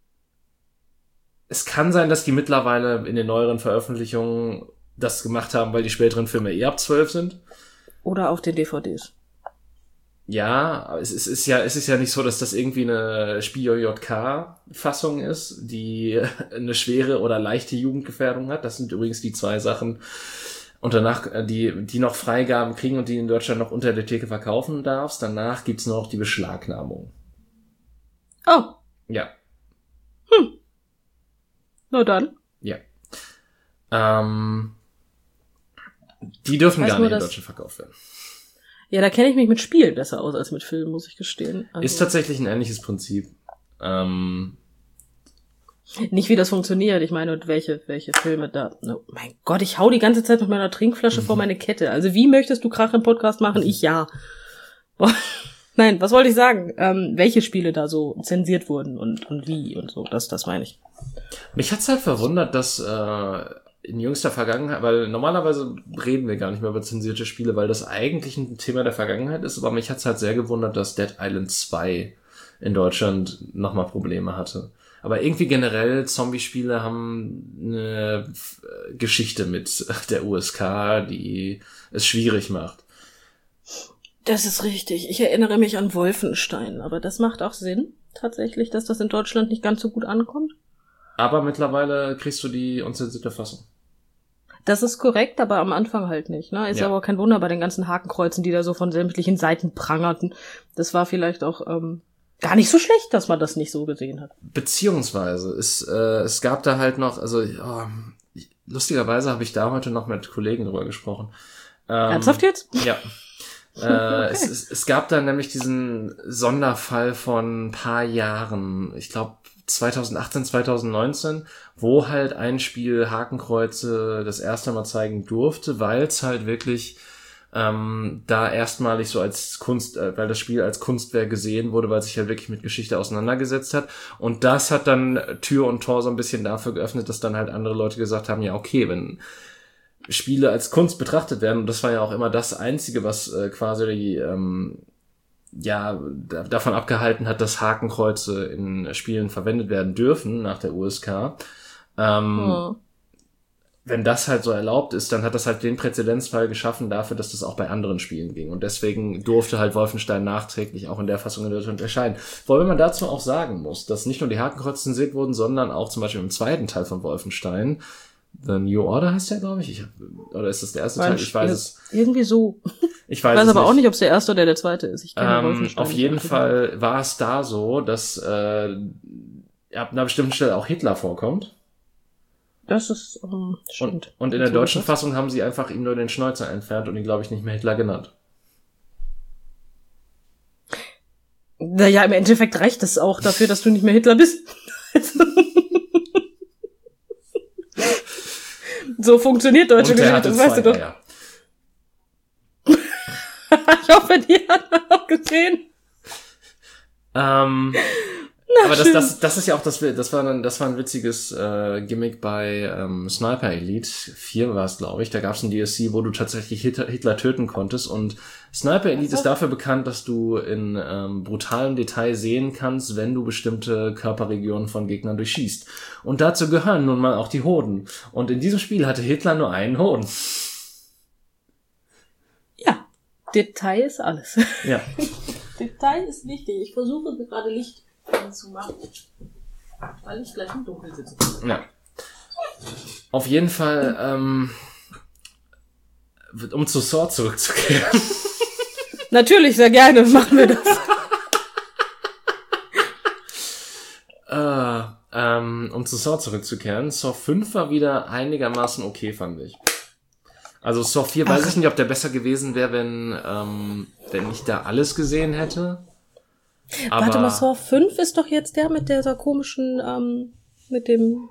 Es kann sein, dass die mittlerweile in den neueren Veröffentlichungen das gemacht haben, weil die späteren Filme ab 12 sind. Oder auf den DVDs. Ja, aber es ist ja nicht so, dass das irgendwie eine Spiel-JK-Fassung ist, die eine schwere oder leichte Jugendgefährdung hat. Das sind übrigens die 2 Sachen. Und danach, die noch Freigaben kriegen und die in Deutschland noch unter der Theke verkaufen darfst. Danach gibt's noch die Beschlagnahmung. Oh. Ja. Na dann. Ja. Die dürfen gar nicht in Deutschland verkauft werden. Ja, da kenne ich mich mit Spielen besser aus als mit Filmen, muss ich gestehen. Also ist tatsächlich ein ähnliches Prinzip. Nicht, wie das funktioniert. Ich meine, welche Filme da... Oh mein Gott, ich hau die ganze Zeit mit meiner Trinkflasche vor meine Kette. Also wie möchtest du Krach im Podcast machen? Ich ja. Nein, was wollte ich sagen? Welche Spiele da so zensiert wurden und wie und so. Das meine ich. Mich hat's halt verwundert, dass in jüngster Vergangenheit, weil normalerweise reden wir gar nicht mehr über zensierte Spiele, weil das eigentlich ein Thema der Vergangenheit ist, aber mich hat's halt sehr gewundert, dass Dead Island 2 in Deutschland nochmal Probleme hatte. Aber irgendwie generell Zombie-Spiele haben eine Geschichte mit der USK, die es schwierig macht. Das ist richtig. Ich erinnere mich an Wolfenstein, aber das macht auch Sinn, tatsächlich, dass das in Deutschland nicht ganz so gut ankommt. Aber mittlerweile kriegst du die unzensierte Fassung. Das ist korrekt, aber am Anfang halt nicht, ne? Ist Ja. aber kein Wunder bei den ganzen Hakenkreuzen, die da so von sämtlichen Seiten prangerten. Das war vielleicht auch gar nicht so schlecht, dass man das nicht so gesehen hat. Beziehungsweise, es gab da halt noch, also lustigerweise habe ich da heute noch mit Kollegen drüber gesprochen. Ernsthaft jetzt? Ja. Es gab da nämlich diesen Sonderfall von ein paar Jahren, ich glaube 2018, 2019, wo halt ein Spiel Hakenkreuze das erste Mal zeigen durfte, weil es halt wirklich da erstmalig so als Kunst, weil das Spiel als Kunstwerk gesehen wurde, weil es sich halt wirklich mit Geschichte auseinandergesetzt hat. Und das hat dann Tür und Tor so ein bisschen dafür geöffnet, dass dann halt andere Leute gesagt haben, ja okay, wenn Spiele als Kunst betrachtet werden, und das war ja auch immer das Einzige, was quasi davon abgehalten hat, dass Hakenkreuze in Spielen verwendet werden dürfen nach der USK. Wenn das halt so erlaubt ist, dann hat das halt den Präzedenzfall geschaffen dafür, dass das auch bei anderen Spielen ging. Und deswegen durfte halt Wolfenstein nachträglich auch in der Fassung in Deutschland erscheinen. Wobei man dazu auch sagen muss, dass nicht nur die Hakenkreuze zensiert wurden, sondern auch zum Beispiel im zweiten Teil von Wolfenstein, The New Order heißt der, glaube ich. Oder ist das der erste Teil? Ich weiß es. Irgendwie so. Ich weiß aber auch nicht, ob es der erste oder der zweite ist. Ich kenne Wolfenstein auf jeden Fall war es da so, dass ab einer bestimmten Stelle auch Hitler vorkommt. Das ist stimmt. Und in der deutschen Fassung haben sie einfach ihm nur den Schnäuzer entfernt und ihn, glaube ich, nicht mehr Hitler genannt. Naja, im Endeffekt reicht das auch dafür, dass du nicht mehr Hitler bist. So funktioniert deutsche Geschichte, das weißt du doch. Ja. Ich hoffe, die hat man auch gesehen. Aber das ist ja auch das war ein witziges Gimmick bei Sniper Elite 4 war es, glaube ich. Da gab es ein DLC, wo du tatsächlich Hitler töten konntest. Und Sniper Elite ist dafür bekannt, dass du in brutalem Detail sehen kannst, wenn du bestimmte Körperregionen von Gegnern durchschießt. Und dazu gehören nun mal auch die Hoden. Und in diesem Spiel hatte Hitler nur einen Hoden. Ja, Detail ist alles. Ja. Detail ist wichtig. Ich versuche gerade Licht zu machen, weil ich gleich im Dunkeln sitze. Ja. Auf jeden Fall, um zu Sword zurückzukehren. Natürlich, sehr gerne machen wir das. Um zu Saw zurückzukehren, Saw 5 war wieder einigermaßen okay, fand ich. Also Saw 4 weiß ich nicht, ob der besser gewesen wäre, wenn ich da alles gesehen hätte. Aber warte mal, Saw 5 ist doch jetzt der mit dieser komischen, mit dem...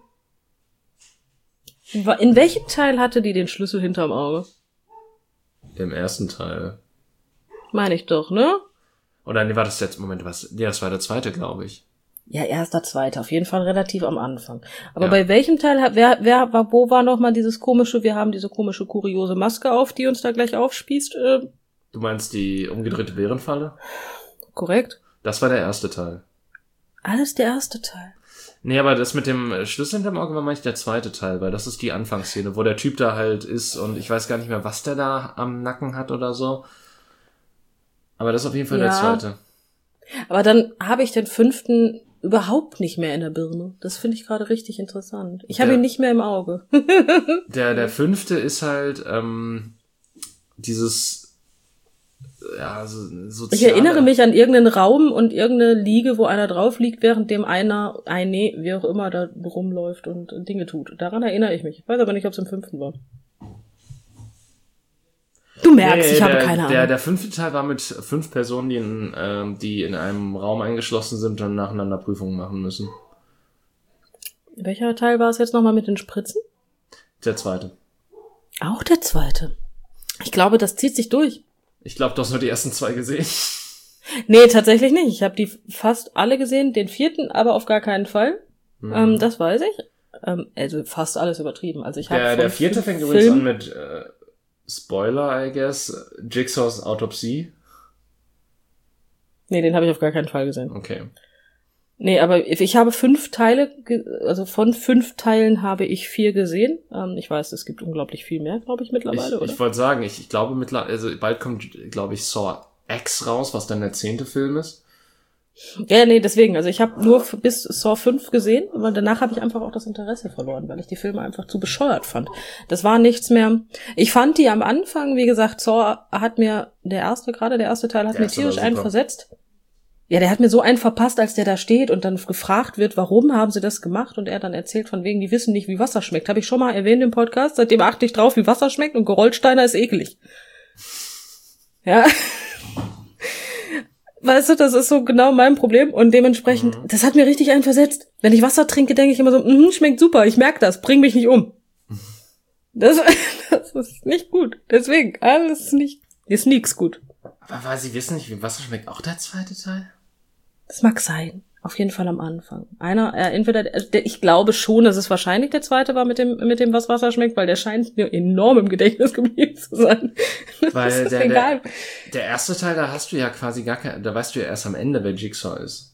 In welchem Teil hatte die den Schlüssel hinterm Auge? im ersten Teil. Meine ich doch, ne? Oder nee, war das jetzt, Moment, was? Nee, das war der zweite, glaube ich. Ja, erster, zweiter, auf jeden Fall relativ am Anfang. Aber Ja. bei welchem Teil, wo war noch mal dieses komische, wir haben diese komische, kuriose Maske auf, die uns da gleich aufspießt? Du meinst die umgedrehte Bärenfalle? Korrekt. Das war der erste Teil. Alles der erste Teil. Nee, aber das mit dem Schlüssel hinterm Auge war, meine ich, der zweite Teil, weil das ist die Anfangsszene, wo der Typ da halt ist und ich weiß gar nicht mehr, was der da am Nacken hat oder so. Aber das ist auf jeden Fall der zweite. Aber dann habe ich den 5. überhaupt nicht mehr in der Birne. Das finde ich gerade richtig interessant. Ich habe ihn nicht mehr im Auge. Der 5. ist halt dieses soziale... Ich erinnere mich an irgendeinen Raum und irgendeine Liege, wo einer drauf liegt, währenddem wie auch immer, da rumläuft und Dinge tut. Daran erinnere ich mich. Ich weiß aber nicht, ob es im 5. war. Du merkst, ich habe keine Ahnung. Der 5. Teil war mit 5 Personen, die in einem Raum eingeschlossen sind und nacheinander Prüfungen machen müssen. Welcher Teil war es jetzt nochmal mit den Spritzen? Der zweite. Auch der zweite. Ich glaube, das zieht sich durch. Ich glaube, du hast nur die ersten 2 gesehen. Nee, tatsächlich nicht. Ich habe die fast alle gesehen, den 4. aber auf gar keinen Fall. Das weiß ich. Also fast alles übertrieben. Also ich habe der 4. fängt übrigens an mit Spoiler, I guess, Jigsaws Autopsie. Nee, den habe ich auf gar keinen Fall gesehen. Okay. Nee, aber ich habe 5 Teile, also von 5 Teilen habe ich 4 gesehen. Ich weiß, es gibt unglaublich viel mehr, glaube ich, mittlerweile, oder? Ich wollte sagen, ich glaube also bald kommt, glaube ich, Saw X raus, was dann der 10. Film ist. Ja, nee, deswegen. Also ich habe nur bis Saw 5 gesehen, aber danach habe ich einfach auch das Interesse verloren, weil ich die Filme einfach zu bescheuert fand. Das war nichts mehr. Ich fand die am Anfang, wie gesagt, Saw hat mir, der erste Teil hat mir tierisch einen versetzt. Ja, der hat mir so einen verpasst, als der da steht und dann gefragt wird, warum haben sie das gemacht, und er dann erzählt von wegen, die wissen nicht, wie Wasser schmeckt. Habe ich schon mal erwähnt im Podcast, seitdem achte ich drauf, wie Wasser schmeckt, und Gerolsteiner ist eklig. Ja. Weißt du, das ist so genau mein Problem, und dementsprechend, das hat mir richtig einen versetzt. Wenn ich Wasser trinke, denke ich immer so, schmeckt super, ich merke das, bring mich nicht um. Das ist nicht gut. Deswegen, alles ist nix gut. Aber weil sie wissen nicht, wie Wasser schmeckt, auch der 2. Teil? Das mag sein. Auf jeden Fall am Anfang. Ich glaube schon, dass es wahrscheinlich der 2. war mit dem, was Wasser schmeckt, weil der scheint mir enorm im Gedächtnis geblieben zu sein. Weil der 1. Teil, da hast du ja quasi da weißt du ja erst am Ende, wer Jigsaw ist.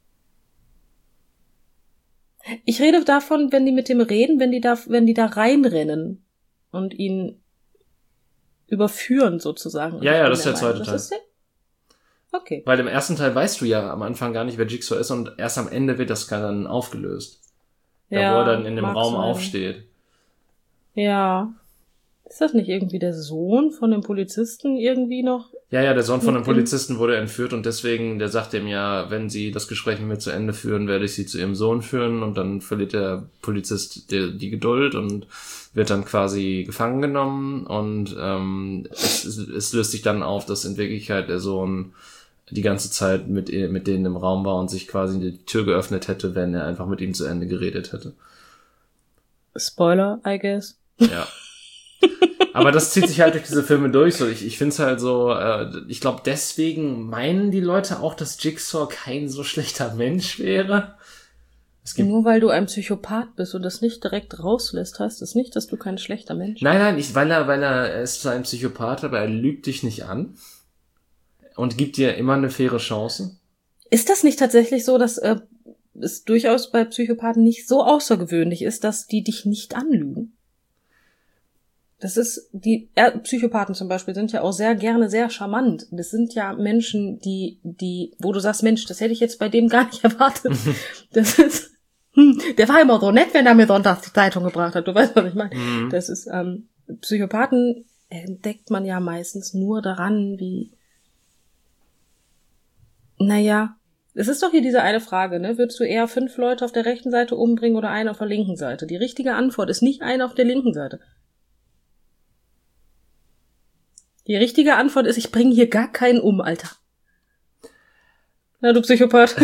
Ich rede davon, wenn die mit dem reden, wenn die da reinrennen und ihn überführen sozusagen. Ja, das ist der 2. Teil. Das ist okay. Weil im 1. Teil weißt du ja am Anfang gar nicht, wer Jigsaw ist, und erst am Ende wird das dann aufgelöst. Da wo er dann in dem Raum aufsteht. Ja. Ist das nicht irgendwie der Sohn von dem Polizisten irgendwie noch? Ja, der Sohn von dem Polizisten wurde entführt, und deswegen, der sagt ihm ja, wenn sie das Gespräch mit mir zu Ende führen, werde ich sie zu ihrem Sohn führen, und dann verliert der Polizist die Geduld und wird dann quasi gefangen genommen, und es löst sich dann auf, dass in Wirklichkeit der Sohn die ganze Zeit mit denen im Raum war und sich quasi die Tür geöffnet hätte, wenn er einfach mit ihm zu Ende geredet hätte. Spoiler, I guess. Ja. Aber das zieht sich halt durch diese Filme durch. So, ich finde es halt so, ich glaube, deswegen meinen die Leute auch, dass Jigsaw kein so schlechter Mensch wäre. Nur weil du ein Psychopath bist und das nicht direkt rauslässt, heißt das nicht, dass du kein schlechter Mensch bist. Nein, weil er ist zwar ein Psychopath, aber er lügt dich nicht an und gibt dir immer eine faire Chance. Ist das nicht tatsächlich so, dass es durchaus bei Psychopathen nicht so außergewöhnlich ist, dass die dich nicht anlügen? Das ist, Psychopathen zum Beispiel sind ja auch sehr gerne sehr charmant. Das sind ja Menschen, wo du sagst, Mensch, das hätte ich jetzt bei dem gar nicht erwartet. Das ist, der war immer so nett, wenn er mir sonntags die Zeitung gebracht hat. Du weißt, was ich meine. Das ist, Psychopathen entdeckt man ja meistens nur daran, es ist doch hier diese eine Frage, ne? Würdest du eher 5 Leute auf der rechten Seite umbringen oder einen auf der linken Seite? Die richtige Antwort ist nicht einer auf der linken Seite. Die richtige Antwort ist, ich bringe hier gar keinen um, Alter. Na, du Psychopath.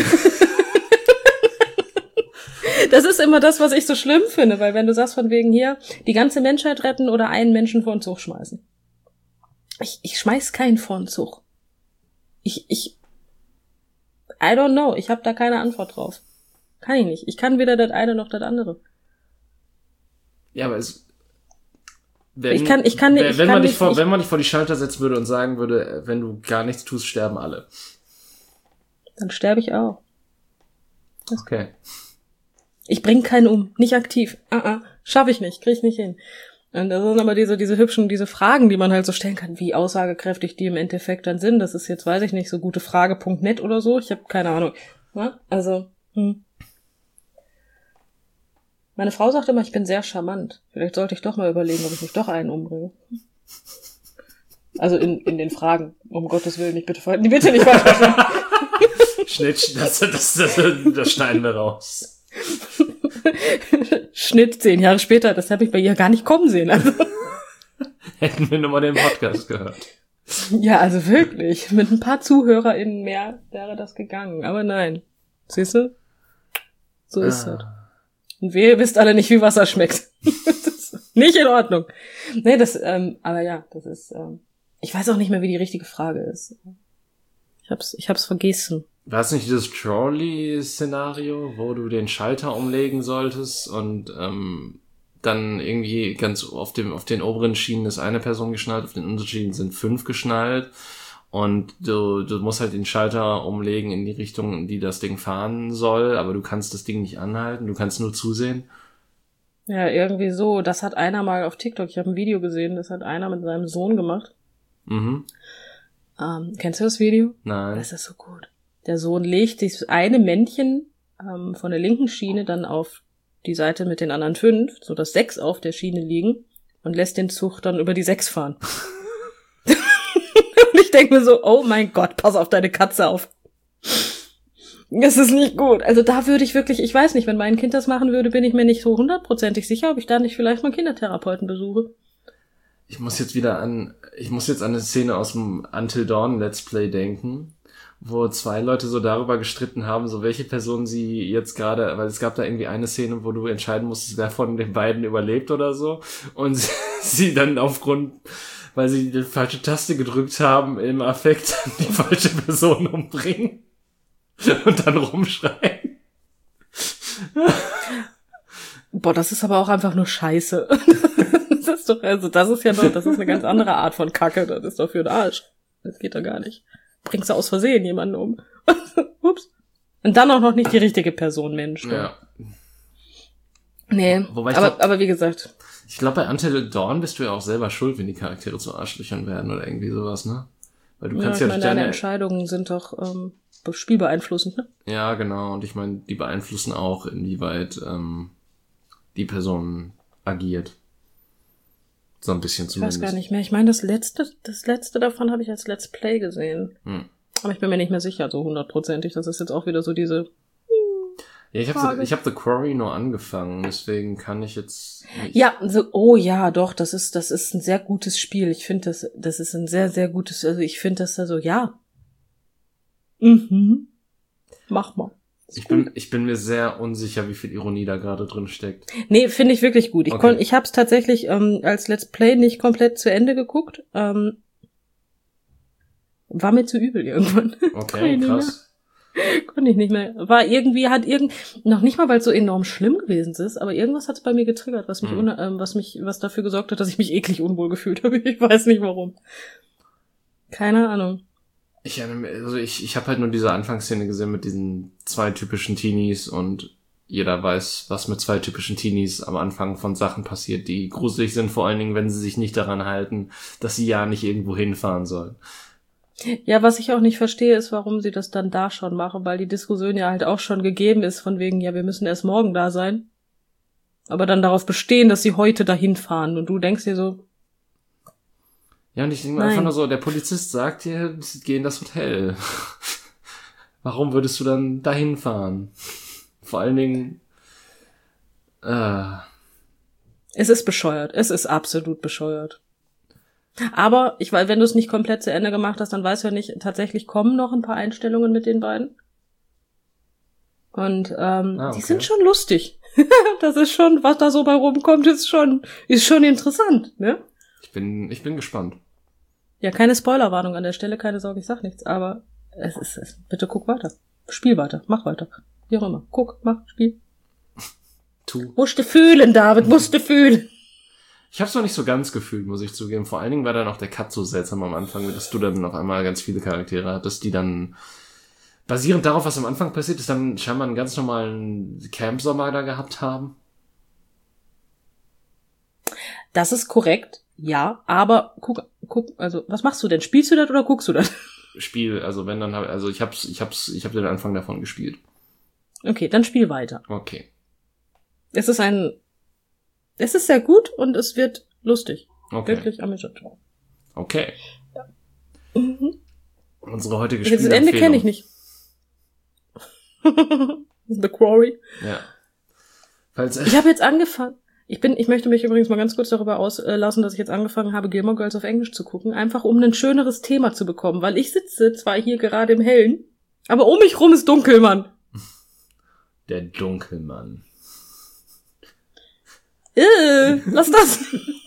Das ist immer das, was ich so schlimm finde, weil wenn du sagst von wegen hier, die ganze Menschheit retten oder einen Menschen vor den Zug schmeißen. Ich schmeiß keinen vor den Zug. I don't know, ich habe da keine Antwort drauf. Kann ich nicht. Ich kann weder das eine noch das andere. Ja, aber wenn man dich vor die Schalter setzen würde und sagen würde, wenn du gar nichts tust, sterben alle. Dann sterbe ich auch. Okay. Ich bring keinen um, nicht aktiv. Schaffe ich nicht, krieg ich nicht hin. Und das sind aber diese hübschen, diese Fragen, die man halt so stellen kann, wie aussagekräftig die im Endeffekt dann sind. Das ist jetzt, weiß ich nicht, so gutefrage.net oder so. Ich habe keine Ahnung. Ja? Also, Meine Frau sagt immer, ich bin sehr charmant. Vielleicht sollte ich doch mal überlegen, ob ich nicht doch einen umbringe. Also in den Fragen. Um Gottes Willen, bitte nicht falsch verstehen. Schnitt, das schneiden wir raus. Schnitt 10 Jahre später, das habe ich bei ihr gar nicht kommen sehen. Also. Hätten wir nur mal den Podcast gehört. Ja, also wirklich. Mit ein paar ZuhörerInnen mehr wäre das gegangen. Aber nein. Siehst du? So ist es. Und ihr wisst alle nicht, wie Wasser schmeckt. Das ist nicht in Ordnung. Nee, aber ja, das ist, ich weiß auch nicht mehr, wie die richtige Frage ist. Ich hab's vergessen. War es nicht dieses Trolley-Szenario, wo du den Schalter umlegen solltest und dann irgendwie ganz auf den oberen Schienen ist eine Person geschnallt, auf den unteren Schienen sind 5 geschnallt und du musst halt den Schalter umlegen in die Richtung, in die das Ding fahren soll, aber du kannst das Ding nicht anhalten, du kannst nur zusehen. Ja, irgendwie so. Das hat einer mal auf TikTok, ich habe ein Video gesehen, das hat einer mit seinem Sohn gemacht. Kennst du das Video? Nein. Das ist so gut. Der Sohn legt das eine Männchen von der linken Schiene dann auf die Seite mit den anderen 5, sodass 6 auf der Schiene liegen und lässt den Zug dann über die 6 fahren. Und ich denke mir so, oh mein Gott, pass auf deine Katze auf. Das ist nicht gut. Also da würde ich wirklich, ich weiß nicht, wenn mein Kind das machen würde, bin ich mir nicht so 100% sicher, ob ich da nicht vielleicht mal einen Kindertherapeuten besuche. Ich muss jetzt an eine Szene aus dem Until Dawn Let's Play denken, wo 2 Leute so darüber gestritten haben, so welche Person sie jetzt gerade, weil es gab da irgendwie eine Szene, wo du entscheiden musstest, wer von den beiden überlebt oder so, und sie dann weil sie die falsche Taste gedrückt haben, im Affekt die falsche Person umbringen und dann rumschreien. Boah, das ist aber auch einfach nur Scheiße. Das ist doch, also das ist eine ganz andere Art von Kacke, das ist doch für den Arsch. Das geht doch gar nicht. Bringst du aus Versehen jemanden um. Ups. Und dann auch noch nicht die richtige Person, Mensch. Ja. Nee, aber wie gesagt. Ich glaube, bei Until Dawn bist du ja auch selber schuld, wenn die Charaktere zu Arschlöchern werden oder irgendwie sowas, ne? Weil du kannst ja durch deine Entscheidungen sind doch spielbeeinflussend, ne? Ja, genau. Und ich meine, die beeinflussen auch, inwieweit die Person agiert. So ein bisschen zumindest. Ich weiß gar nicht mehr. Ich meine, das letzte davon habe ich als Let's Play gesehen. Aber ich bin mir nicht mehr sicher, so 100%. Das ist jetzt auch wieder so diese... Ja, ich hab The Quarry nur angefangen, deswegen kann ich jetzt nicht... Ja, oh ja, doch, das ist ein sehr gutes Spiel. Ich finde, das ist ein sehr, sehr gutes... Also ich finde das da so, ja. Mach mal. Ich bin mir sehr unsicher, wie viel Ironie da gerade drin steckt. Nee, finde ich wirklich gut. Ich hab's tatsächlich als Let's Play nicht komplett zu Ende geguckt. War mir zu übel irgendwann. Okay, krass. Konnte ich nicht mehr. War irgendwie, noch nicht mal, weil es so enorm schlimm gewesen ist, aber irgendwas hat es bei mir getriggert, was dafür gesorgt hat, dass ich mich eklig unwohl gefühlt habe. Ich weiß nicht warum. Keine Ahnung. Ich habe halt nur diese Anfangsszene gesehen mit diesen 2 typischen Teenies und jeder weiß, was mit 2 typischen Teenies am Anfang von Sachen passiert, die gruselig sind, vor allen Dingen, wenn sie sich nicht daran halten, dass sie ja nicht irgendwo hinfahren sollen. Ja, was ich auch nicht verstehe, ist, warum sie das dann da schon machen, weil die Diskussion ja halt auch schon gegeben ist, von wegen, ja, wir müssen erst morgen da sein, aber dann darauf bestehen, dass sie heute dahin fahren und du denkst dir so, ja, und ich denke mir einfach nur so, der Polizist sagt dir, geh in das Hotel. Warum würdest du dann dahin fahren? Vor allen Dingen, Es ist bescheuert. Es ist absolut bescheuert. Aber, wenn du es nicht komplett zu Ende gemacht hast, dann weißt du ja nicht, tatsächlich kommen noch ein paar Einstellungen mit den beiden. Und okay. Die sind schon lustig. Das ist schon, was da so bei rumkommt, ist schon interessant, ne? Ich bin gespannt. Ja, keine Spoilerwarnung an der Stelle, keine Sorge, ich sag nichts, aber bitte guck weiter. Spiel weiter, mach weiter. Wie auch immer. Guck, mach, spiel. Musst du fühlen, David, musst du fühlen. Ich hab's noch nicht so ganz gefühlt, muss ich zugeben. Vor allen Dingen war dann auch der Cut so seltsam am Anfang, dass du dann auf einmal ganz viele Charaktere hattest, die dann basierend darauf, was am Anfang passiert ist, dann scheinbar einen ganz normalen Camp-Sommer da gehabt haben. Das ist korrekt, ja, aber guck, also, was machst du denn? Spielst du das oder guckst du das? Spiel, also wenn dann, also ich hab den Anfang davon gespielt. Okay, dann spiel weiter. Okay. Es ist sehr gut und es wird lustig. Okay. Wirklich amüsant. Okay. Ja. Unsere heutige Spielempfehlung. Das Ende kenne ich nicht. The Quarry. Ja. Ich habe jetzt angefangen. Ich möchte mich übrigens mal ganz kurz darüber auslassen, dass ich jetzt angefangen habe, Gilmore Girls auf Englisch zu gucken, einfach um ein schöneres Thema zu bekommen, weil ich sitze zwar hier gerade im Hellen, aber um mich rum ist dunkel, Mann. Der Dunkelmann. Lass das.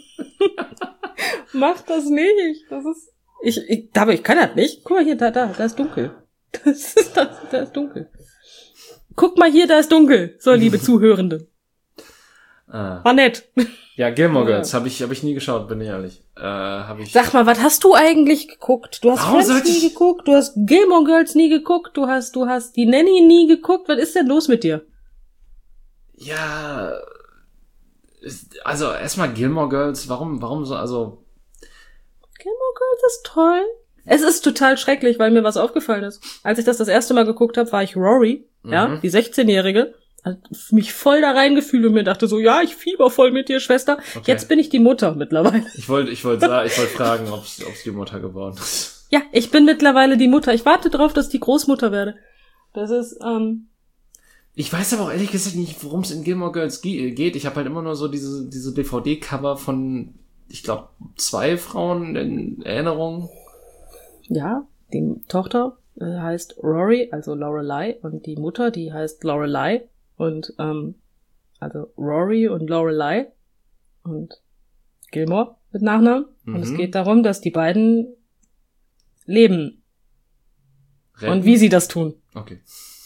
Mach das nicht. Das ist, ich kann das nicht. Guck mal hier, da ist dunkel. Da ist dunkel. Guck mal hier, da ist dunkel. So, liebe Zuhörende. War nett. Ja, Gilmore Girls habe ich nie geschaut, bin ich ehrlich. Sag mal, was hast du eigentlich geguckt? Du hast Friends nie geguckt, du hast Gilmore Girls nie geguckt, du hast die Nanny nie geguckt. Was ist denn los mit dir? Ja, also erstmal Gilmore Girls, warum so, also Gilmore Girls ist toll. Es ist total schrecklich, weil mir was aufgefallen ist. Als ich das erste Mal geguckt habe, war ich Rory, ja, die 16-Jährige, hat mich voll da reingefühlt und mir dachte so, ja, ich fieber voll mit dir, Schwester. Okay. Jetzt bin ich die Mutter mittlerweile. Ich wollte fragen, ob's die Mutter geworden ist. Ja, ich bin mittlerweile die Mutter. Ich warte drauf, dass ich die Großmutter werde. Das ist, Ich weiß aber auch ehrlich gesagt nicht, worum es in Gilmore Girls geht. Ich habe halt immer nur so diese DVD-Cover von, ich glaube, 2 Frauen in Erinnerung. Ja, die Tochter heißt Rory, also Lorelei, und die Mutter, die heißt Lorelei. Und, also Rory und Lorelei und Gilmore mit Nachnamen. Und es geht darum, dass die beiden leben. Rennen? Und wie sie das tun. Okay.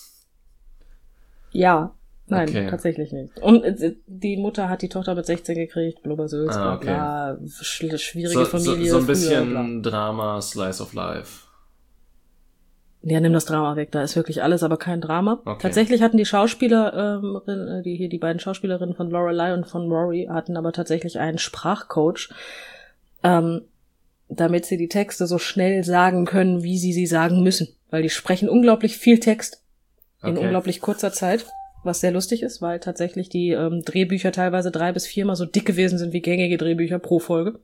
Ja. Nein, tatsächlich nicht. Und die Mutter hat die Tochter mit 16 gekriegt, blubbersülz, bla bla, schwierige Familie. So ein bisschen Drama, Slice of Life. Ja, nimm das Drama weg, da ist wirklich alles, aber kein Drama. Okay. Tatsächlich hatten die Schauspielerinnen, die beiden Schauspielerinnen von Lorelei und von Rory hatten aber tatsächlich einen Sprachcoach, damit sie die Texte so schnell sagen können, wie sie sagen müssen. Weil die sprechen unglaublich viel Text in unglaublich kurzer Zeit, was sehr lustig ist, weil tatsächlich die Drehbücher teilweise 3 bis 4 mal so dick gewesen sind wie gängige Drehbücher pro Folge.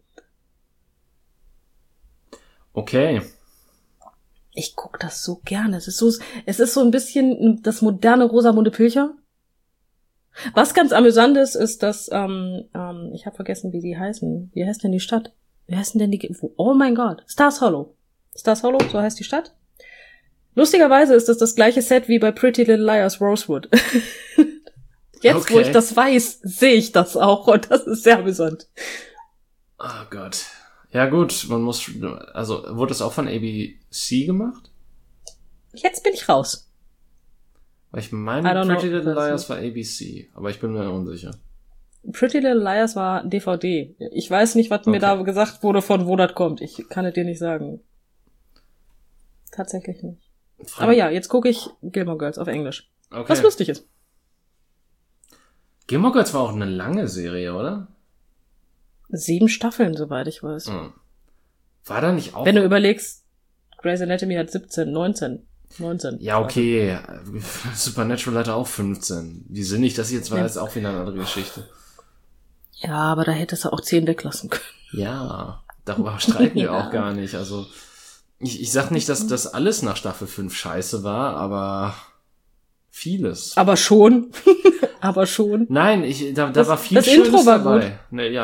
Okay. Ich guck das so gerne. Es ist so ein bisschen das moderne Rosamunde Pilcher. Was ganz amüsant ist, dass, ich habe vergessen, wie sie heißen. Wie heißt denn die Stadt? Wie heißt denn oh mein Gott. Stars Hollow. Stars Hollow, so heißt die Stadt. Lustigerweise ist das gleiche Set wie bei Pretty Little Liars Rosewood. Jetzt, wo ich das weiß, sehe ich das auch und das ist sehr amüsant. Oh Gott. Ja gut, wurde das auch von ABC gemacht? Jetzt bin ich raus. Weil ich meine, Pretty Little Liars war ABC, aber ich bin mir unsicher. Pretty Little Liars war DVD. Ich weiß nicht, was mir da gesagt wurde, von wo das kommt. Ich kann es dir nicht sagen. Tatsächlich nicht. Aber ja, jetzt gucke ich Gilmore Girls auf Englisch. Okay. Was lustig ist. Gilmore Girls war auch eine lange Serie, oder? 7 Staffeln, soweit ich weiß. War da nicht auch... Wenn du überlegst, Grey's Anatomy hat 19. Ja, okay. Supernatural hatte auch 15. Wie sinnig das jetzt war, ist auch wieder eine andere Geschichte. Ja, aber da hättest du auch 10 weglassen können. Ja, darüber streiten wir auch gar nicht. Also, ich sag nicht, dass das alles nach Staffel 5 scheiße war, aber vieles. Aber schon. Aber schon. Nein, da war viel Schönes Intro war dabei.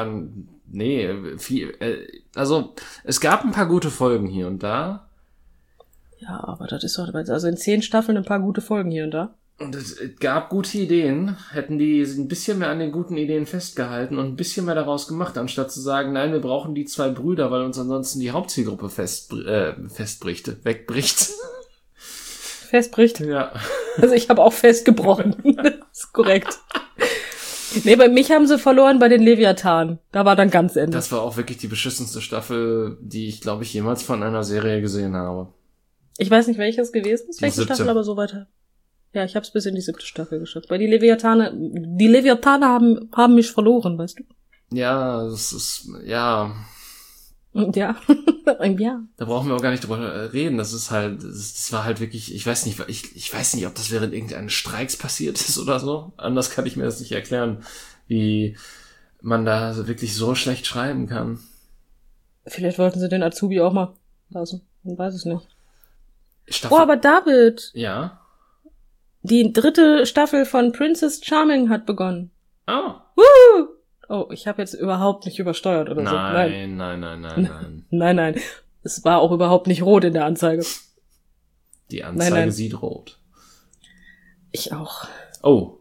Also, es gab ein paar gute Folgen hier und da. Ja, aber das ist doch, also in 10 Staffeln ein paar gute Folgen hier und da. Und es gab gute Ideen. Hätten die ein bisschen mehr an den guten Ideen festgehalten und ein bisschen mehr daraus gemacht, anstatt zu sagen, nein, wir brauchen die 2 Brüder, weil uns ansonsten die Hauptzielgruppe wegbricht. Festbricht? Ja. Also ich habe auch festgebrochen. Das ist korrekt. Nee, bei mich haben sie verloren bei den Leviathan. Da war dann ganz Ende. Das war auch wirklich die beschissenste Staffel, die ich, glaube ich, jemals von einer Serie gesehen habe. Ich weiß nicht, welches gewesen ist, welche Staffel, aber so weiter. Ja, ich habe es bis in die 7. Staffel geschafft. Weil die Leviathane haben mich verloren, weißt du? Ja, das ist, ja. Ja. Ja. Da brauchen wir auch gar nicht drüber reden. Das ist halt, das war halt wirklich, ich weiß nicht, ob das während irgendeines Streiks passiert ist oder so. Anders kann ich mir das nicht erklären, wie man da wirklich so schlecht schreiben kann. Vielleicht wollten sie den Azubi auch mal lassen. Man weiß es nicht. Aber David. Ja. Die 3. Staffel von Princess Charming hat begonnen. Oh. Woo! Oh, ich habe jetzt überhaupt nicht übersteuert oder so. Nein. Nein. Es war auch überhaupt nicht rot in der Anzeige. Die Anzeige sieht rot. Ich auch. Oh.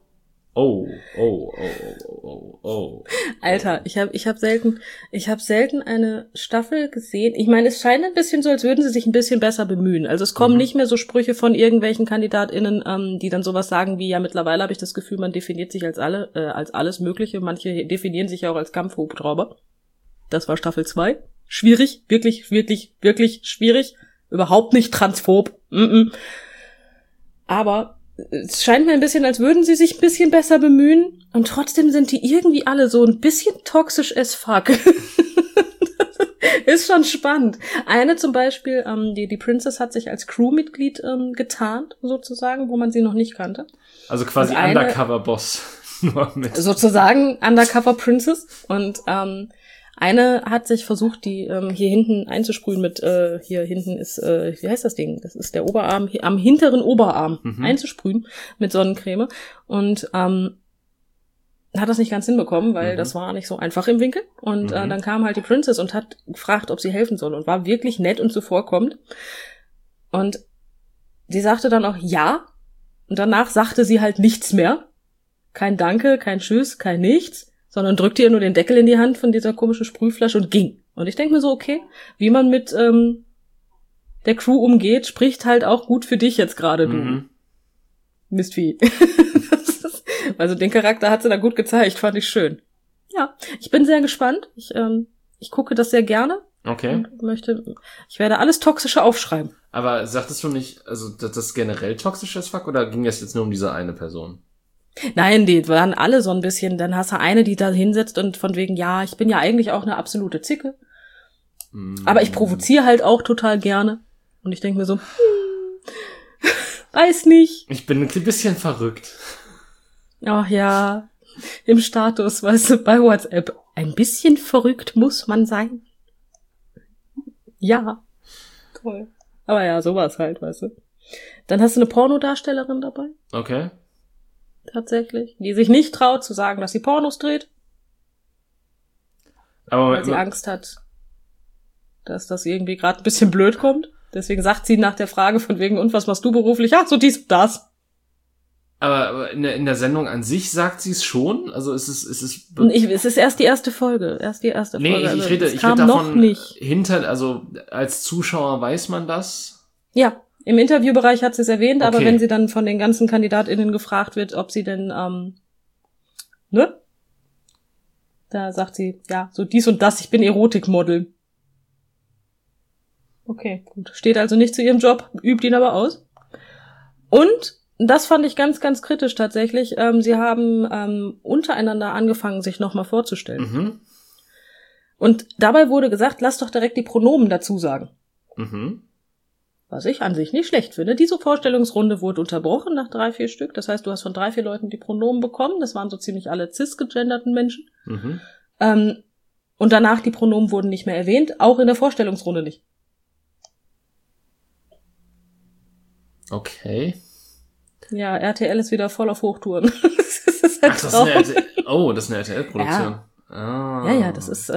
Alter, ich hab selten eine Staffel gesehen. Ich meine, es scheint ein bisschen so, als würden sie sich ein bisschen besser bemühen. Also es kommen nicht mehr so Sprüche von irgendwelchen KandidatInnen, die dann sowas sagen wie, ja, mittlerweile habe ich das Gefühl, man definiert sich als alles Mögliche. Manche definieren sich ja auch als Kampfhubschrauber. Das war Staffel 2. Schwierig, wirklich, wirklich, wirklich schwierig. Überhaupt nicht transphob. Aber es scheint mir ein bisschen, als würden sie sich ein bisschen besser bemühen und trotzdem sind die irgendwie alle so ein bisschen toxisch as fuck. Ist schon spannend. Eine zum Beispiel, die Princess hat sich als Crewmitglied getarnt, sozusagen, wo man sie noch nicht kannte. Also quasi Undercover-Boss. Sozusagen Undercover Princess. Und eine hat sich versucht, die hier hinten einzusprühen mit, hier hinten ist, wie heißt das Ding? Das ist der Oberarm, am hinteren Oberarm einzusprühen mit Sonnencreme. Und hat das nicht ganz hinbekommen, weil das war nicht so einfach im Winkel. Und dann kam halt die Princess und hat gefragt, ob sie helfen soll und war wirklich nett und zuvorkommend. Und sie sagte dann auch ja. Und danach sagte sie halt nichts mehr. Kein Danke, kein Tschüss, kein nichts, sondern drückte ihr nur den Deckel in die Hand von dieser komischen Sprühflasche und ging. Und ich denke mir so, okay, wie man mit der Crew umgeht, spricht halt auch gut für dich jetzt gerade, du Mistvieh. Also den Charakter hat sie da gut gezeigt, fand ich schön. Ja, ich bin sehr gespannt. Ich gucke das sehr gerne. Okay. Ich werde alles Toxische aufschreiben. Aber sagtest du nicht, also dass das generell toxisch ist, fuck, oder ging es jetzt nur um diese eine Person? Nein, die waren alle so ein bisschen, dann hast du eine, die da hinsetzt und von wegen, ja, ich bin ja eigentlich auch eine absolute Zicke. Aber ich provoziere halt auch total gerne. Und ich denke mir so, weiß nicht. Ich bin ein bisschen verrückt. Ach ja, im Status, weißt du, bei WhatsApp. Ein bisschen verrückt muss man sein. Ja. Toll. Aber ja, sowas halt, weißt du. Dann hast du eine Pornodarstellerin dabei. Okay. Tatsächlich. Die sich nicht traut zu sagen, dass sie Pornos dreht. Aber weil sie Angst hat, dass das irgendwie gerade ein bisschen blöd kommt. Deswegen sagt sie nach der Frage von wegen, und was machst du beruflich? Ja, so dies und das. Aber in der Sendung an sich sagt sie es schon? Also es ist es ist erst die erste Folge. Nee, Folge. ich rede davon noch nicht. Also als Zuschauer weiß man das? Ja, im Interviewbereich hat sie es erwähnt, aber wenn sie dann von den ganzen KandidatInnen gefragt wird, ob sie denn, da sagt sie, ja, so dies und das, ich bin Erotikmodel. Okay, gut. Steht also nicht zu ihrem Job, übt ihn aber aus. Und das fand ich ganz, ganz kritisch tatsächlich. Sie haben untereinander angefangen, sich nochmal vorzustellen. Und dabei wurde gesagt, lass doch direkt die Pronomen dazu sagen. Was ich an sich nicht schlecht finde. Diese Vorstellungsrunde wurde unterbrochen nach 3-4 Stück. Das heißt, du hast von 3-4 Leuten die Pronomen bekommen. Das waren so ziemlich alle cis-gegenderten Menschen. Und danach die Pronomen wurden nicht mehr erwähnt. Auch in der Vorstellungsrunde nicht. Okay. Ja, RTL ist wieder voll auf Hochtouren. Das ist halt das ist eine RTL-Produktion. Ja, das ist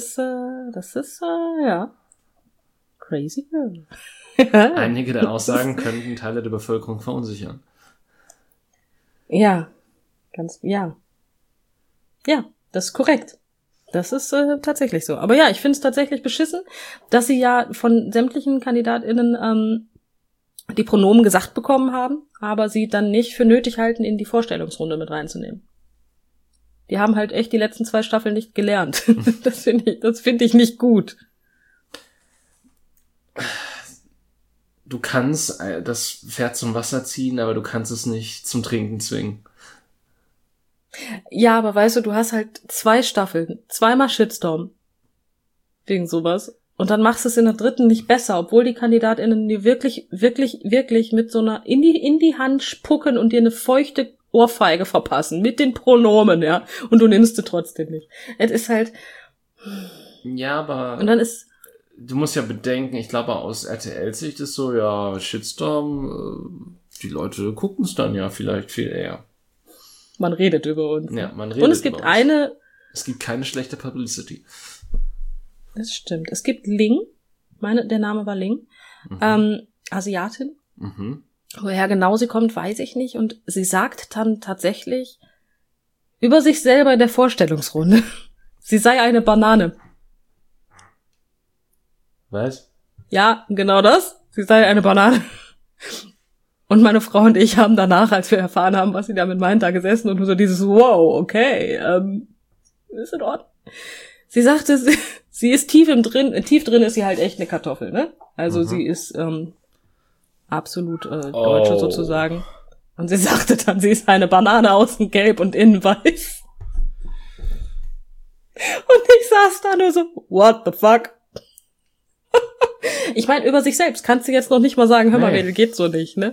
crazy girl. Einige der Aussagen könnten Teile der Bevölkerung verunsichern. Ja, ja, das ist korrekt. Das ist tatsächlich so. Aber ja, ich finde es tatsächlich beschissen, dass sie ja von sämtlichen KandidatInnen die Pronomen gesagt bekommen haben, aber sie dann nicht für nötig halten, in die Vorstellungsrunde mit reinzunehmen. Die haben halt echt die letzten 2 Staffeln nicht gelernt. Das finde ich nicht gut. Du kannst das Pferd zum Wasser ziehen, aber du kannst es nicht zum Trinken zwingen. Ja, aber weißt du hast halt 2 Staffeln, 2-mal Shitstorm. Wegen sowas. Und dann machst du es in der 3. nicht besser, obwohl die KandidatInnen dir wirklich, wirklich, wirklich mit so einer in die Hand spucken und dir eine feuchte Ohrfeige verpassen. Mit den Pronomen, ja. Und du nimmst sie trotzdem nicht. Es ist halt... Ja, aber... Und dann ist... Du musst ja bedenken, ich glaube aus RTL-Sicht ist so, ja, Shitstorm, die Leute gucken es dann ja vielleicht viel eher. Man redet über uns. Ja, man redet über uns. Und es gibt Es gibt keine schlechte Publicity. Das stimmt. Es gibt Ling. Der Name war Ling. Asiatin. Woher genau sie kommt, weiß ich nicht. Und sie sagt dann tatsächlich über sich selber in der Vorstellungsrunde, sie sei eine Banane. Was? Ja, genau das. Sie sei eine Banane. Und meine Frau und ich haben danach, als wir erfahren haben, was sie damit meint, da gesessen und nur so dieses wow, okay, ist in Ordnung. Sie sagte, sie ist tief drin ist sie halt echt eine Kartoffel, ne? Also sie ist absolut Deutsche sozusagen. Und sie sagte dann, sie ist eine Banane außen gelb und innen weiß. Und ich saß da nur so, what the fuck? Ich meine, über sich selbst kannst du jetzt noch nicht mal sagen, hör mal, Nee. Mädel, geht so nicht, ne? Hör mal, Mädel, geht so nicht, ne?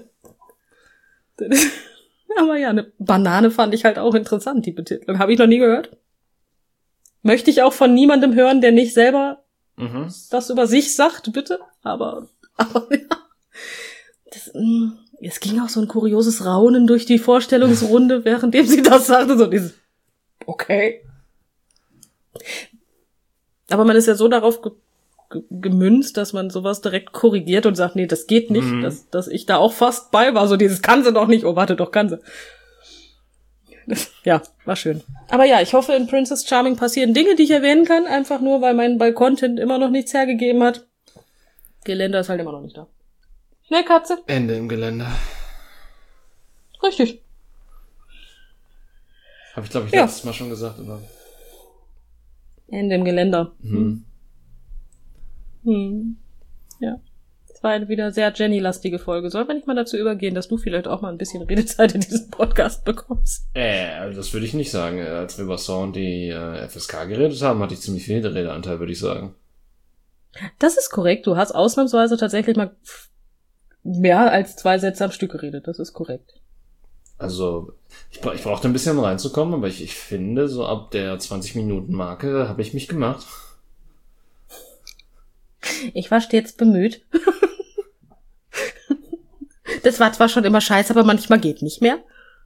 Aber ja, eine Banane fand ich halt auch interessant, die Betitelung. Habe ich noch nie gehört. Möchte ich auch von niemandem hören, der nicht selber das über sich sagt, bitte. Aber ja. Es ging auch so ein kurioses Raunen durch die Vorstellungsrunde, währenddem sie das sagte. So dieses, okay. Aber man ist ja so darauf gemünzt, dass man sowas direkt korrigiert und sagt, nee, das geht nicht, dass ich da auch fast bei war. So dieses, kann sie doch nicht. Oh, warte, doch kann sie. Ja, war schön. Aber ja, ich hoffe, in Princess Charming passieren Dinge, die ich erwähnen kann, einfach nur, weil mein Content immer noch nichts hergegeben hat. Geländer ist halt immer noch nicht da. Ne, Katze? Ende im Gelände. Richtig. Habe ich, glaube ich, Ja. letztes Mal schon gesagt. Aber Ende im Geländer. Ja. Es war eine wieder sehr Jenny-lastige Folge. Sollen wir nicht mal dazu übergehen, dass du vielleicht auch mal ein bisschen Redezeit in diesem Podcast bekommst? das würde ich nicht sagen. Als wir über Saw und die FSK geredet haben, hatte ich ziemlich viel Redeanteil, würde ich sagen. Das ist korrekt. Du hast ausnahmsweise tatsächlich mal mehr als 2 Sätze am Stück geredet. Das ist korrekt. Also, ich brauchte ein bisschen um reinzukommen, aber ich finde, so ab der 20-Minuten-Marke habe ich mich gemacht. Ich war stets bemüht. Das war zwar schon immer scheiße, aber manchmal geht nicht mehr.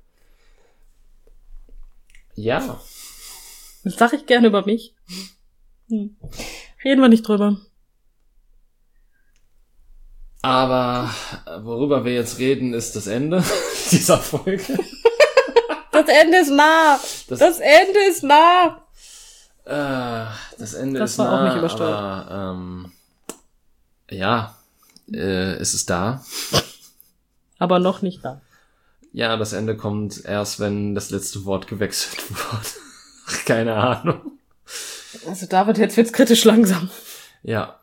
Ja. Das sag ich gerne über mich. Reden wir nicht drüber. Aber worüber wir jetzt reden, ist das Ende dieser Folge. Das Ende ist nah. Das Ende ist nah. Das Ende Das ist war auch nah, nicht übersteuert. aber ja, es ist da. Aber noch nicht da. Ja, das Ende kommt erst, wenn das letzte Wort gewechselt wurde. Keine Ahnung. Also David, jetzt wird's kritisch langsam. Ja,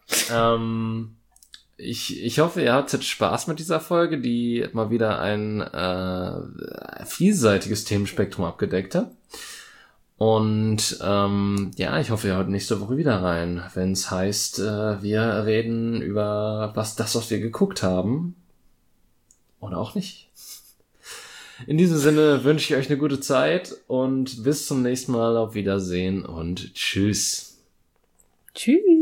ich hoffe, ihr hattet Spaß mit dieser Folge, die mal wieder ein vielseitiges Themenspektrum abgedeckt hat. Und ja, ich hoffe, ihr hört nächste Woche wieder rein, wenn es heißt, wir reden über was wir geguckt haben. Oder auch nicht. In diesem Sinne wünsche ich euch eine gute Zeit und bis zum nächsten Mal. Auf Wiedersehen und tschüss. Tschüss.